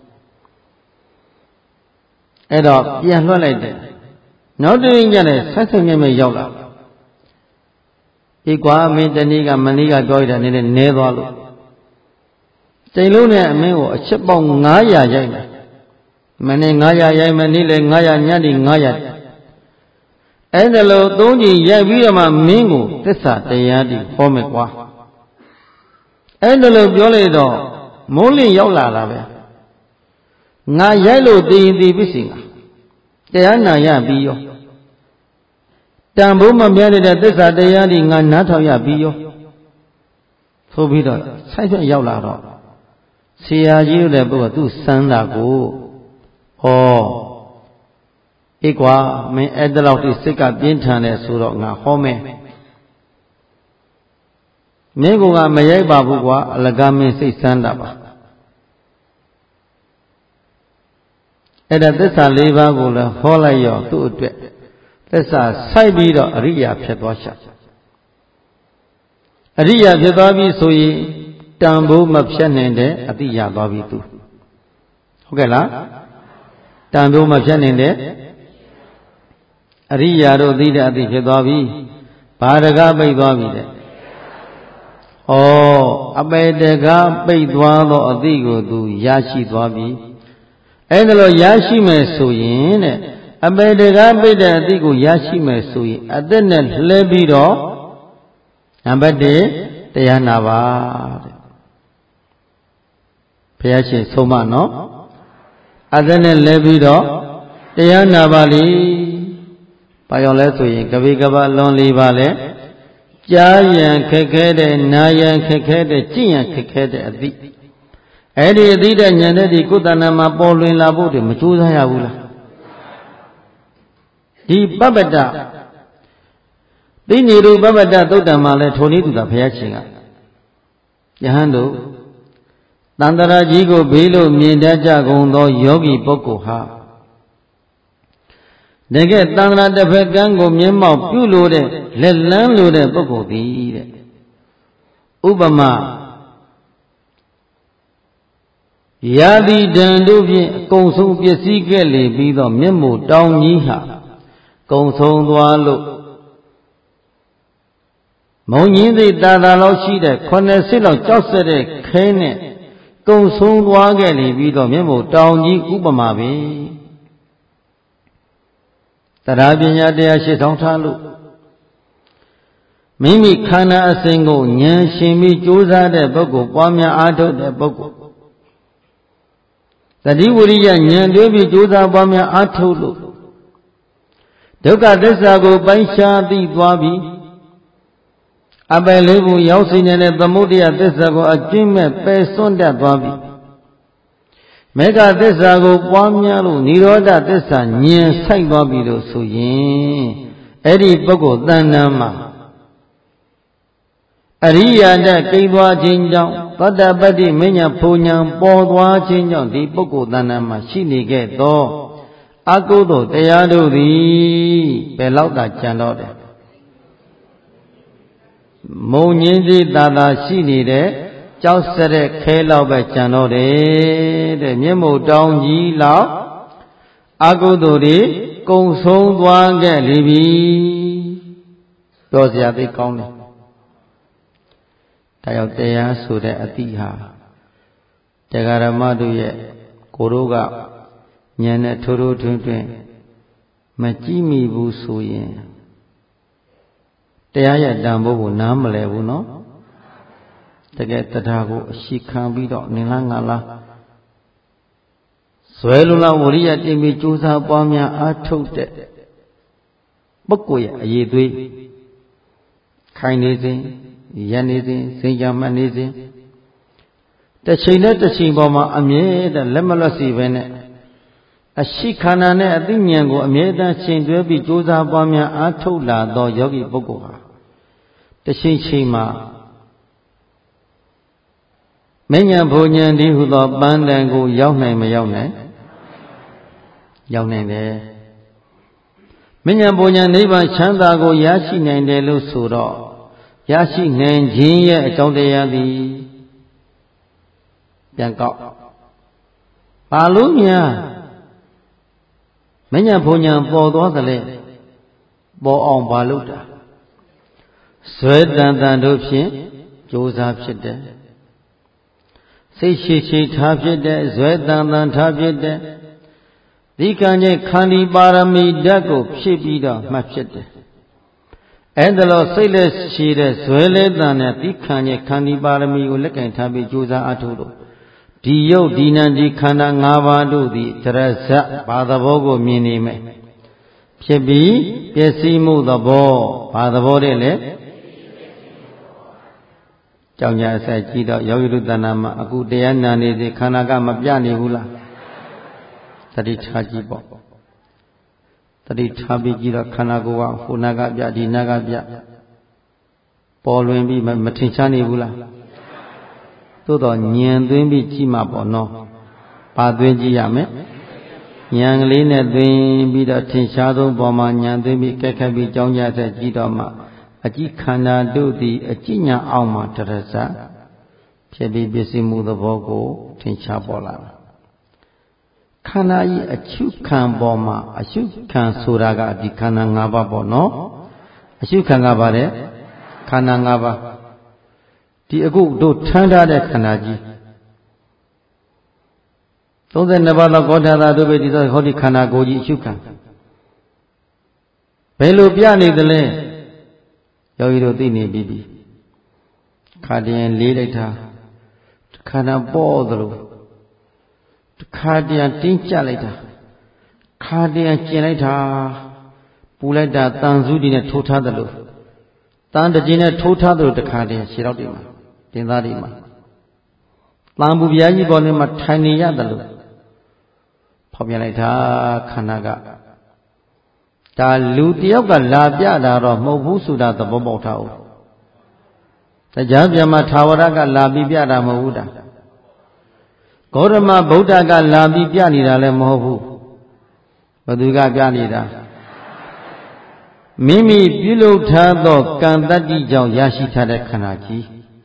အဲ့တော့ပြန်လွှတ်လိုက်တယ်နောက်တစ်နေ့ကျလည်းဆက်ဆက်မြဲမြဲရောက်လာဒီကွာမင်းတနေ့ကမနေ့ကပြောရတာနည်းနည်းနဲသွားလို့စိတ်လုံးနဲ့အမင်းကိုအချက်ပေါင်းငါးရာရိုက်မယ်မနေ့ငါးရာရိုက်မယ်နေ့လည်းငါးရာညနေငါးရာအဲ့ဒါလို့သုံးချိန်ရိုက်ပြီးတော့မှမင်းကိုသစ္စာတရားတိဟောမယ်ကွာအဲ့ဒါလို့ပြောလိုက်တော့မိုးလင်းရောက်လာတာပဲငါရိုက်လို့တည်ရင်တည်ပြီစီငါတရားနာရပြီးရောတန်ဖိုးမမြတ်တဲ့သစ္စာတရားတိငါနားထောင်ရပြီးရောဆိုပြီးတော့ဆိုင်ဖြတ်ရောက်လာတော့ဆရာကြီးတို့တဲ့ပုဂ္ဂိုလ်သူစမ်းတာကိုဟောအေးကွာမင်းအဲ့ဒါလောက်ဒီစိတ်ကပြင်းထန်တယ်ဆိုတော့ငါဟောမယ်မင်းကမရိုက်ပါဘူးကွာအလကားမင်းစိတ်စမ်းတာပါအဲ့ဒါသစ္စာလေးပါးကိုလည်းဟောလိုက်ရောသူ့အတွက်သစ္စာစိုက်ပြီးတော့အရိယာဖြစ်သွားရှာအရိယာဖြစ်သွားပြီဆိုရင်တန်ဖိုးမဖြတ်နိုင်တဲ့အတိရသွားပြီသူဟုတ်ကဲ့လားတန်ဖိုးမဖြတ်နိုင်တဲ့အရိယာတို့သိတဲ့အတိဖြစ်သွားပြီဘာတကားပိတ်သွားပြီတဲ့ဩအပေတကားပိတ်သွားသောအတိကိုသူရရှိသွားပြီအဲ့ဒါလို့ရရှိမယ်ဆိုရင်တဲ့အပေတကားပိတ်တဲ့အတိကိုရရှိမယ်ဆိုရင်အသက်နဲ့လှဲပြီးတော့နံပါတ်တစ်တရားနာပါတဲ့ဘုရားရှင်ဆုံးမနော်အသက်နဲ့လှဲပြီးတော့တရားနာပါလိဘာကြောင့်လဲဆိုရင်ကပိကပလွန်လေးပါလဲကြားရန်ခက်ခဲတဲ့နာရန်ခက်ခဲတဲ့ကြည့်ရန်ခက်ခဲတဲ့အသည့်အဲ့ဒီအသည့်တဲ့ဉာဏ်နဲ့ဒီကုသနာမှာပေါ်လွင်လာဖို့တည်းမကြိုးစားရဘူးလားဒီပပ္ပတသိနေရူပပ္ပတသုတ်တံမှာလဲထိုနည်းသူသာဘုရားရှင်ကယဟန်တို့တန်တရာကြီးကိုဘေးလို့မြင်တတ်ကြကုန်သောယောဂီပုဂ္ဂိုလ်ဟာတကယ်တန်တရာတစ်ဖက်ကန်းကိုမျက်မှောက်ပြုလို့တဲ့လက်လန်းလို့တဲ့ပုဂ္ဂိုလ်သည်တဲ့ဥပမာယာတိတံတို့ဖြင့်အကုန်ဆုံးပျက်စီးခဲ့လေပြီးတော့မျက်မှောက်တောင်းကြီးဟာကုံဆုံးသွားလို့မုံညင်းသိတာတာလောက်ရှိတဲ့ခုနှစ်ဆစ်လောက်ကြောက်ဆက်တဲ့ခဲနဲ့ကုံဆုံးသွားခဲ့လေပြီးတော့မျက်မှောက်တောင်းကြီးဥပမာပဲတရားပညာတရားရှစ်ဆောင်ထားလို့မိမိခန္ဓာအစဉ်ကိုဉာဏ်ရှင်ပြီးကြိုးစားတဲ့ပုဂ္ဂိုလ်ပွားများအားထုတ်တဲ့ပုဂ္ဂိုလ်တတိဝရိယဉာဏ်တွဲပြီးကြိုးစားပွားများအားထုတ်လို့ဒုက္ခသစ္စာကိုပိုင်းခြားသိသွားပြီးအပယ်လေးခုရောက်စီနေတဲ့သမုဒယသစ္စာကိုအကျဉ်းမဲ့ပယ်စွန့်တတ်သွားပြီမေဃသစ္စာကိုပွားများလို့និရောဓသစ္စာဉာဏ်ဆိုင်သွားပြီလို့ဆိုရင်အဲ့ဒီပုဂ္ဂိုလ်တဏ္ဍာမှာအရိယာတကိန်းသွားခြင်းကြောင့်သတ္တပတ္တိမဉ္ဇဉ်ဖူညာပေါ်သွားခြင်းကြောင့်ဒီပုဂ္ဂိုလ်တဏ္ဍာမှာရှိနေခဲ့သောအကုသိုလ်တရားတို့သည်ဘယ်လောက်သာကြံတော့တယ်မုံငင်းသေးသာသာရှိနေတဲ့ကြောက်စတဲ့ခဲလောက်ပဲကြံတော့တယ်တဲ့မျက်မှောက်တောင်းကြီးလောက်အကုသိုလ်တွေကုံဆုံးသွားခဲ့လိပြီပြောစရာသိကောင်းတယ်ဒါကြောင့်တရားဆိုတဲ့အတိဟာတရားဓမ္မတို့ရဲ့ကိုယ်တို့ကဉာဏ်နဲ့ထိုးထိုးထွင်းထွင်းမကြည့်မိဘူးဆိုရင်တရားရဲ့တန်ဖိုးကိုနားမလည်ဘူးနော်တကယ်တရားကိုအရှိခံပြီးတော့နင်လားငါလားဇွဲလုံးလောက်ဝရိယတင်ပြီးကြိုးစားပွားများအားထုတ်တဲ့ပုဂ္ဂိုလ်ရဲ့အရေးသွေးခိုင်နေစဉ်ရနေစဉ်စိတ်ကြမှတ်နေစဉ်တချိန်နဲ့တစ်ချိန်ပေါ်မှာအမြဲတမ်းလက်မလွတ်စီပဲနဲ့အရှိခန္ဓာနဲ့အသိဉာဏ်ကိုအမြဲတမ်းရှင်တွဲပြီးကြိုးစားပွားများအားထုတ်လာသောယောဂီပုဂ္ဂိုလ်ဟာတစ်ချိန်ချိန်မှာမဉ္ဇဉ်ဘုံဉဏ်ဒီဟုသောပန်းတန်ကိုရောက်နိုင်မရောက်နိုင်ရောက်နိုင်တယ်မဉ္ဇဉ်ဘုံဉဏ်နိဗ္ဗာန်ချမ်းသာကိုရရှိနိုင်တယ်လို့ဆိုတော့ရရှိနိုင်ခြင်းရဲ့အကြောင်းတရားသည်ပြန်ကောက်ဘာလို့များမဉ္ဇဉ်ဘုံဉဏ်ပေါ်သွားသလဲပေါ်အောင်ဘာလို့တာဇွဲတန်တန်တို့ဖြင့်ကြိုးစားဖြစ်တယ်စိတ်ရှိရှိထားဖြစ်တဲ့ဇွဲတန်တန်ထားဖြစ်တဲ့ဒီကံရဲ့ခန္တီပါရမီဓာတ်ကိုဖြည့်ပြီးတော့မှတ်ဖြစ်တယ်အဲ့ဒါလို့စိတ်လက်ရှိတဲ့ဇွဲလဲတန်တဲ့ဒီကံရဲ့ခန္တီပါရမီကိုလက်ကင်ထားပြီးကြိုးစားအထုလို့ဒီယုတ်ဒီနံဒီခန္ဓာ၅ပါးတို့သည်တရဇဘာသဘောကိုမြင်နေမယ်ဖြစ်ပြီးပျက်စီးမှုသဘောဘာသဘောတဲ့လဲကြောင့်ညာအဆက်ကြည့်တော့ယောဂီတို့တဏ္ဍာမှာအခုတရားနာနေစေခန္ဓာကမပြနေဘူးလားတတိထားကြည့်ပေါ့တတိထားပြီးကြည့်တော့ခန္ဓာကိုယ်ကဟိုနာကပြဒီနာကပြပေါ်လွင်ပြီးမထင်ရှားနေဘူးလားသို့တော့ဉာဏ်သွင်းပြီးကြည့်မှပေါ့နော်ဘာသွင်းကြည့်ရမလဲဉာဏ်ကလေးနဲ့သွင်းပြီးတော့ထင်ရှားဆုံးပေါ်မှာဉာဏ်သွင်းပြီးကဲခတ်ပြီးကြောင်းကြဆက်ကြည့်တော့မှအကြည့်ခန္ဓာတို့သည်အကြည့်ညာအောက်မှာတရဇဖြစ်ပြီးပစ္စည်းမှုသဘောကိုထင်ရှားပေါ်လာတယ်ခန္ဓာကြီးအချုပ်ခံပေါ်မှာအချုပ်ခံဆိုတာကဒီခန္ဓာ၅ပါးပေါ့နော်အချုပ်ခံကပါတယ်ခန္ဓာ၅ပါးဒီအခုတို့ထမ်းထားတဲ့ခန္ဓာကြီးသုံးဆယ်နှစ်ပါးသောကောဋ္ဌာသတို့ပဲဒီဟောဒီခန္ဓာကိုယ်ကြီးအချုပ်ခံဘယ်လိုပြနေသလဲယောဂီတို့သိနေပြီပြီခါတည်းလေးလိုက်တာခန္ဓာပေါ့သလိုခါတည်းတင်းကြလိုက်တာခါတည်းကျင်လိုက်တာပူလိုက်တာတန်စုတွေနဲ့ထိုးထားသလိုတန်တကျင်နဲ့ထိုးထားသလိုတခါတည်းခြေတော့တွေမှာတင်သားတွေမှာတန်ပူပြားကြီးပေါ်နေမှာထိုင်နေရတယ်လို့ဖောက်ပြန်လိုက်တာခန္ဓာကဒါလူတယောက်ကလာပြတာတော့မဟုတ်ဘူးဆိုတာသဘောပေါက်ထားဦးတရားပြန်မှာသာဝရကလာပြီးပြတာမဟုတ်ဘူးတာဂေါတမဗုဒ္ဓကလာပြီးပြနေတာလည်းမဟုတ်ဘူးဘသူကပြနေတာမိမိပြုလုပ်ထားသောကံတတ္တိကြောင့်ရရှိထားတဲ့ခန္ဓာကြီး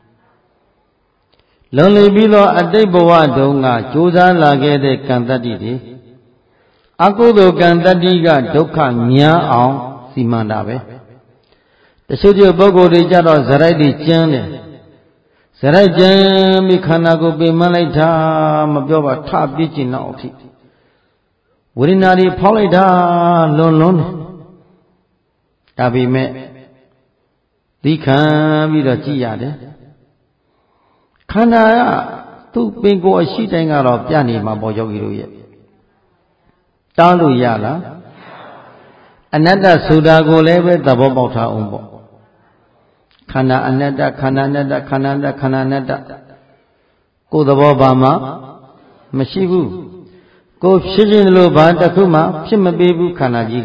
လွန်လေပြီးသောအတိတ်ဘဝတုန်းကကြိုးစားလာခဲ့တဲ့ကံတတ္တိတွေအကုသိုလ်ကံတတ္တိကဒုက္ခများအောင်စီမံတာပဲတချို့ကျပုဂ္ဂိုလ်တွေကြတော့ဇရိုက်တွေကျမ်းတယ်ဇရိုက်ကျမ်းပြီးခန္ဓာကိုပင်မလိုက်တာမပြောပါထပြည့်ကျင်တော့အထိဝေဒနာတွေဖောက်လိုက်တာလွန်လွန်းတယ်ဒါပေမဲ့ဒီခံပြီးတော့ကြည့်ရတယ်ခန္ဓာကသူ့ပင်ကိုယ်အရှိတိုင်းကတော့ပြနေမှာပေါ့ယောဂီတို့ရဲ့တားလို့ရလားအနတ္တဆိုတာကိုလည်းပဲသဘောပေါက်ထားအောင်ပေါ့ခန္ဓာအနတ္တခန္ဓာအနတ္တခန္ဓာအနတ္တခန္ဓာအနတ္တကိုယ်သဘောဘာမှမရှိဘူးကိုယ်ဖြစ်ခြင်းလို့ဘာတစ်ခုမှဖြစ်မပေးဘူးခန္ဓာကြီး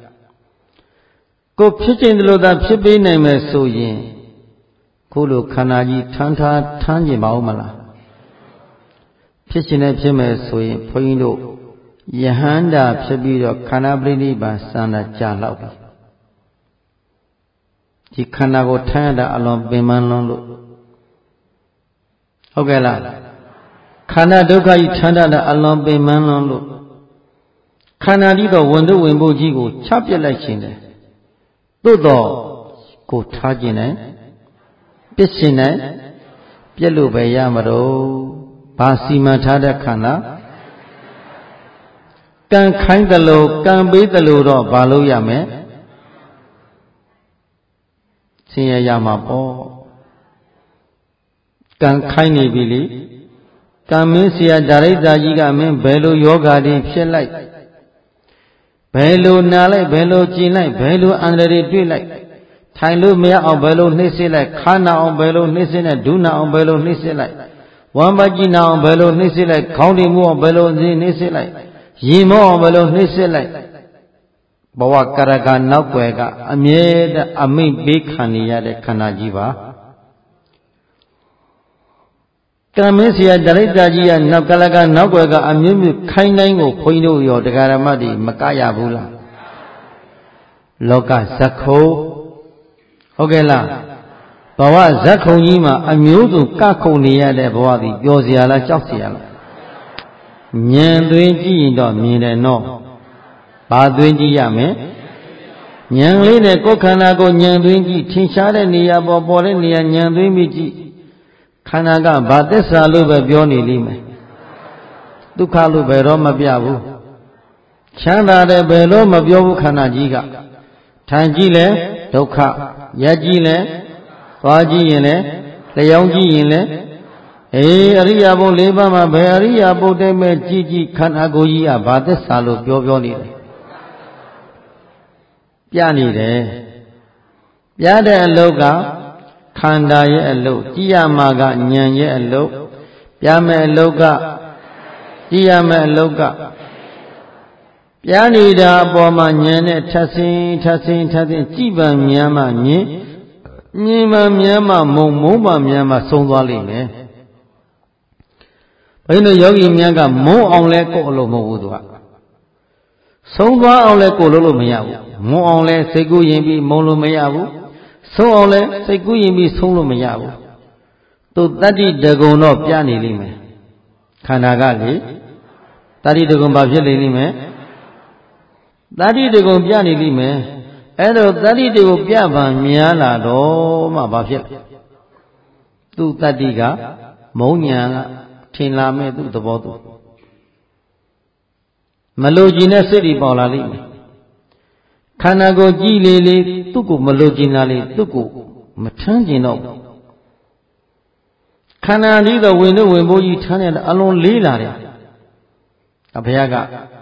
ကကိုဖြစ်ခြင်းလို့သာဖြစ်ပေးနိုင်မယ်ဆိုရင်ခုလိုခန္ဓာကြီးထမ်းထားထမ်းကျင်ပါဦးမလားဖြစ်ခြင်းနဲ့ဖြစ်မယ်ဆိုရင်ဘုန်းကြီးတို့ယဟန္တာဖြစ်ပြီးတော့ခန္ဓာပရိနိဗ္ဗာန်စံတာကြာလောက်ပြီဒီခန္ဓာကိုထမ်းရတာအလွန်ပင်ပန်းလွန်းလို့ဟုတ်ကဲ့လားခန္ဓာဒုက္ခကြီးထမ်းရတာအလွန်ပင်ပန်းလွန်းလို့ခန္ဓာကြီးတော့ဝန်တို့ဝင်ဖို့ကြီးကိုချပြစ်လိုက်ခြင်းတယ်သို့တော့ကိုထားခြင်းတယ်ပြစ်ခြင်းတယ်ပြက်လို့ပဲရမတော့ဘာစီမံထားတဲ့ခန္ဓာကံခိုင်းတယ်လို့ကံပေးတယ်လို့တော့ဘာလို့ရမလဲဆင်းရဲရမှာပေါ့ကံခိုင်းနေပြီလေကံမင်းဆရာဒါရိတ္တာကြီးကမင်းဘယ်လိုယောဂါတွေဖြစ်လိုက်ဘယ်လိုနာလိုက်ဘယ်လိုကျင်လိုက်ဘယ်လိုအန္တရာယ်တွေတွေ့လိုက်ထိုင်လို့မရအောင်ဘယ်လိုနှိမ့်စစ်လိုက်ခါနာအောင်ဘယ်လိုနှိမ့်စစ်နဲ့ဒုနာအောင်ဘယ်လိုနှိမ့်စစ်လိုက်ဝဝမ်းပါကြည့်နာအောင်ဘယ်လိုနှိမ့်စစ်လိုက်ခေါင်းတွေမှုအောင်ဘယ်လိုနှိမ့်စစ်လိုက်ရင်မောအောင်ဘယ်လိုနှိမ့်စစ်လိုက်ဘဝကရကနောက်ွယ်ကအမြဲတမ်းအမိတ်ပေးခံနေရတဲ့ခန္ဓာကြီးပါကံမင်းဆရာဒရိတ်တာကြီးကနောက်ကလကနောက်ွယ်ကအမြင့်မြင့်ခိုင်းတိုင်းကိုခွင်းတို့ရောတရားဓမ္မတွေမကရဘူးလားလောကဇက်ခုံဟုတ်ကဲ့လားဘဝဇက်ခုံကြီးမှာအမျိုးစုကခုံနေရတဲ့ဘဝသည်ပျော်စရာလားကြောက်စရာလားဉာဏ်သွင်းကြည့်ရင်တော့မြင်တယ်နော်ဘာသွင်းကြည့်ရမလဲဉာဏ်လေးနဲ့ကိုယ်ခန္ဓာကိုဉာဏ်သွင်းကြည့်ထင်ရှားတဲ့နေရာပေါ်ပေါ်တဲ့နေရာဉာဏ်သွင်းပြီးကြည့်ခန္ဓာကဘာသစ္စာလို့ပဲပြောနေလိမ့်မယ်ဒုက္ခလို့ဘယ်တော့မပြဘူးချမ်းသာတယ်ဘယ်တော့မပြောဘူးခန္ဓာကြီးကထိုင်ကြည့်လဲဒုက္ခရက်ကြည့်လဲသွားကြည့်ရင်လဲလျောင်းကြည့်ရင်လဲအေးအရိယာဘုံ၄ပါးမှာဘယ်အရိယာဘုံတည်းမဲ့ကြည့်ကြည့်ခန္ဓာကိုယ်ကြီးကဘာသစ္စာလို့ပြောပြောနေတယ်ပြနေတယ်ပြတဲ့အလုပ်ကခန္ဓာရဲ့အလုပ်ကြည့်ရမှာကဉာဏ်ရဲ့အလုပ်ပြမဲ့အလုပ်ကကြည့်ရမဲ့အလုပ်ကပြနေတာအပေါ်မှာဉာဏ်နဲ့ထပ်ဆင်းထပ်ဆင်းထပ်ဆင်းကြည့်ပံမြန်းမှမြင်မြင်မှမြန်းမှမုံမုံမှမြန်းမှဆုံးသွားလိမ့်မယ်ဘယ်လိုယောဂီများကမုံအောင်လဲကိုယ်အလို့မဟုတ်ဘူးသူကဆုံးသွားအောင်လဲကိုယ်လို့လို့မရဘူးမုံအောင်လဲစိတ်ကူးရင်ပြီးမုံလို့မရဘူးဆုံးအောင်လဲစိတ်ကူးရင်ပြီးဆုံးလို့မရဘူးသူတတ္တိတကုံတော့ပြနေလိမ့်မယ်ခန္ဓာကလေတတ္တိတကုံဘာဖြစ်လိမ့်မယ်တတ္တိတကုံပြနေလိမ့်မယ်အဲ့တော့တတ္တိတကုံပြပံများလာတော့မှဘာဖြစ်သူတတ္တိကမုံညာကထင်လာမဲ့သူ့သဘောသူမလိုချင်တဲ့စိတ်တွေပေါ်လာလိမ့်မယ်ခန္ဓာကိုယ်ကြည်လေလေသူ့ကိုမလိုချင်တာလေသူ့ကိုမထမ်းကျင်တော့ခန္ဓာကြီးတော့ဝင်လို့ဝင်ဖို့ကြီးထမ်းတယ်အလွန်လေးလာတယ်အဘုရား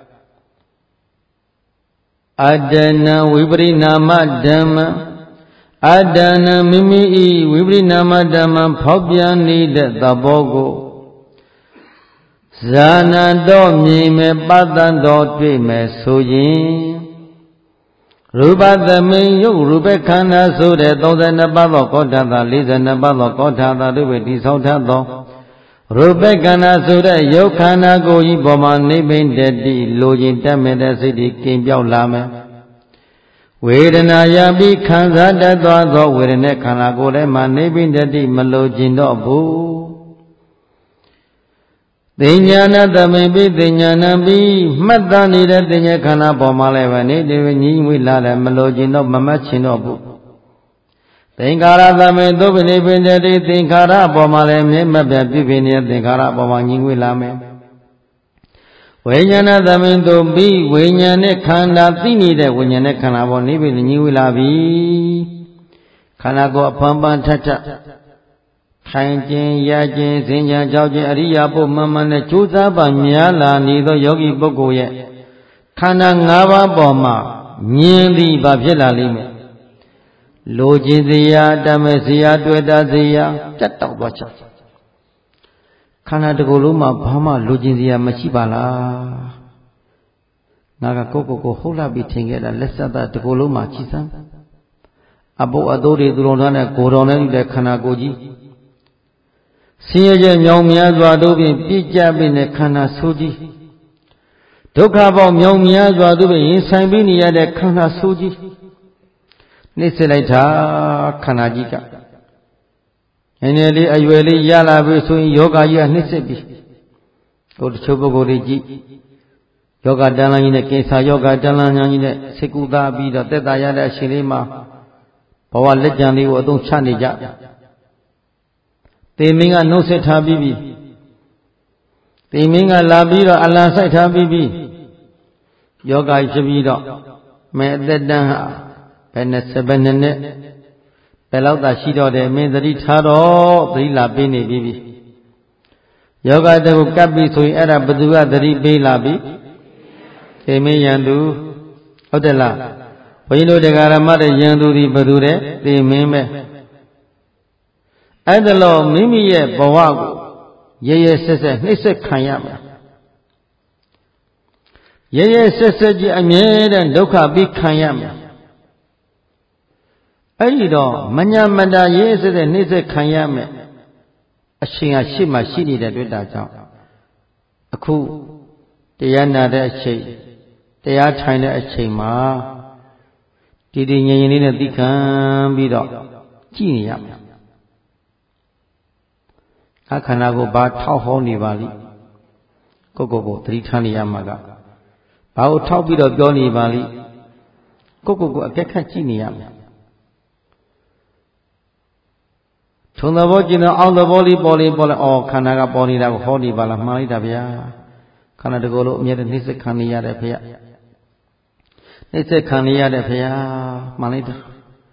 ကအတ္တနံဝိပရိနာမဓမ္မအတ္တနံမိမိဤဝိပရိနာမဓမ္မဖောက်ပြန်နေတဲ့သဘောကိုဇာနာတော်မြင်မဲ့ပတ္တန်တော်တွေ့မဲ့ဆိုရင်ရူပသမိန်ယုတ်ရူပခန္ဓာဆိုတဲ့သုံးဆယ်နှစ်ပါးသောကောဋ္ဌာလေးဆယ်နှစ်ပါးသောကောဋ္ဌာတို့ပဲတိဆောက်ထသောရူပခန္ဓာဆိုတဲ့ယုတ်ခန္ဓာကိုယ်ကြီးပေါ်မှာနိဗ္ဗိန်တတိလိုချင်တတ်မဲ့တဲ့စိတ်ကြီးကင်ပြောက်လာမယ်ဝေဒနာရပြီးခံစားတတ်သောဝေဒနာခန္ဓာကိုယ်ထဲမှာနိဗ္ဗိန်တတိမလိုချင်တော့ဘူးသိညာဏသမိန်ပိသိညာဏပိမှတ်သားနေတဲ့သိညာခန္ဓာပေါ်မှာလည်းပဲနေဒီညီငွေလာတယ်မလိုချင်တော့မမှတ်ချင်တော့ဘူးသင်္ခါရသမိန်သုပနိပိတတိသင်္ခါရပေါ်မှာလည်းမြဲမပြတ်ပြည့်ပြည့်နေတဲ့သင်္ခါရပေါ်မှာညီငွေလာမယ်ဝိညာဏသမိန်သုပိဝိညာဉ်နဲ့ခန္ဓာသိနေတဲ့ဝိညာဉ်နဲ့ခန္ဓာပေါ်နေပြီညီငွေလာပြီခန္ဓာကိုယ်အဖန်ပန်ထထထိုင်ခြင်းရခြင်းစင်ကြံကြောက်ခြင်းအရိယာပုမှန်မှန်နဲ့ကြိုးစားပါများလာနေသောယောဂီပုဂ္ဂိုလ်ရဲ့ခန္ဓာ၅ပါးပေါ်မှာမြင်သည်ဘာဖြစ်လာလိမ့်မယ်လိုခြင်းစရာတမေစရာတွေ့တာစရာပြတ်တောက်သွားချက်ခန္ဓာတစ်ခုလုံးမှာဘာမှလိုခြင်းစရာမရှိပါလားငါကကိုကိုကိုဟုတ်လာပြီးထင်ခဲ့တာလက်ဆက်သားတစ်ခုလုံးမှာချီစမ်းအပုပ်အသိုးတွေသူတော်သားနဲ့ကိုယ်တော်နဲ့တဲ့ခန္ဓာကိုယ်ကြီးဆင်းရဲခြင်းမြောင်များစွာတို့ဖြင့်ပြည့်ကြပြီနဲ့ခန္ဓာဆိုးကြီးဒုက္ခပေါင်းမြောင်များစွာတို့ဖြင့်ရင်ဆိုင်ပြီးနေရတဲ့ခန္ဓာဆိုးကြီးနှိမ့်စစ်လိုက်တာခန္ဓာကြီးကနည်းနည်းလေးအရွယ်လေးရလာပြီဆိုရင်ယောဂကြီးကနှိမ့်စစ်ပြီဟိုတချို့ပုဂ္ဂိုလ်တွေကြည့်ယောဂတန်လန်းကြီးနဲ့ကိစ္စယောဂတန်လန်းညာကြီးနဲ့စိတ်ကူသားပြီးတော့တက်တာရတဲ့အချိန်လေးမှာဘဝလက်ကြံလေးကိုအသုံးချနေကြသေမင်းကနှုတ်ဆက်ထားပြီးပြီသေမင်းကလာပြီးတော့အလံဆိုင်ထားပြီးပြီယောဂကြီးဖြစ်ပြီးတော့မဲအသက်တန်းဟာဘယ်နဲ့ဘယ်နဲ့နဲ့ဘယ်လောက်သာရှိတော့တယ်မင်းသတိထားတော့သတိလာပေးနေပြီပြီယောဂတကူကပ်ပြီးဆိုရင်အဲ့ဒါဘသူကသတိပေးလာပြီသေမင်းရန်သူဟုတ်တယ်လားဘုန်းကြီးတို့တရားဓမ္မတဲ့ရန်သူဒီဘသူတဲ့သေမင်းပဲအဲ့ဒါလို့မိမိရဲ့ဘဝကိုရဲရဲဆက်ဆက်နှိမ့်ဆက်ခံရမယ်ရဲရဲဆက်ဆက်ကြီးအမြဲတမ်းဒုက္ခပြီးခံရမယ်အဲ့ဒီတော့မညာမတာရဲရဲဆက်ဆက်နှိမ့်ဆက်ခံရမယ်အရှင်ကရှေ့မှာရှိနေတဲ့တွေ့တာကြောင့်အခုတရားနာတဲ့အချိန်တရားထိုင်တဲ့အချိန်မှာတည်တည်ငြိမ်ငြိမ်လေးနဲ့သိခံပြီးတော့ကြည့်နေရမယ်အခန္ဓာကိုဘာထောက်ဟောနေပါလိကိုကိုကိုသတိထားနေရမှာကဘာကိုထောက်ပြီးတော့ပြောနေပါလိကိုကိုကိုအကက်ခတ်ကြည့်နေရမယ်ထုံသဘောကျင်တော့အောက်သဘောလေးပေါ်လေးပေါ်လဲအော်ခန္ဓာကပေါ်နေတာကိုဟောနေပါလားမှားလိုက်တာဗျာခန္ဓာတကောလို့အမြဲတမ်းနှိမ့်ဆက်ခံနေရတဲ့ဖေရနှိမ့်ဆက်ခံနေရတဲ့ဖေရမှားလိုက်တာ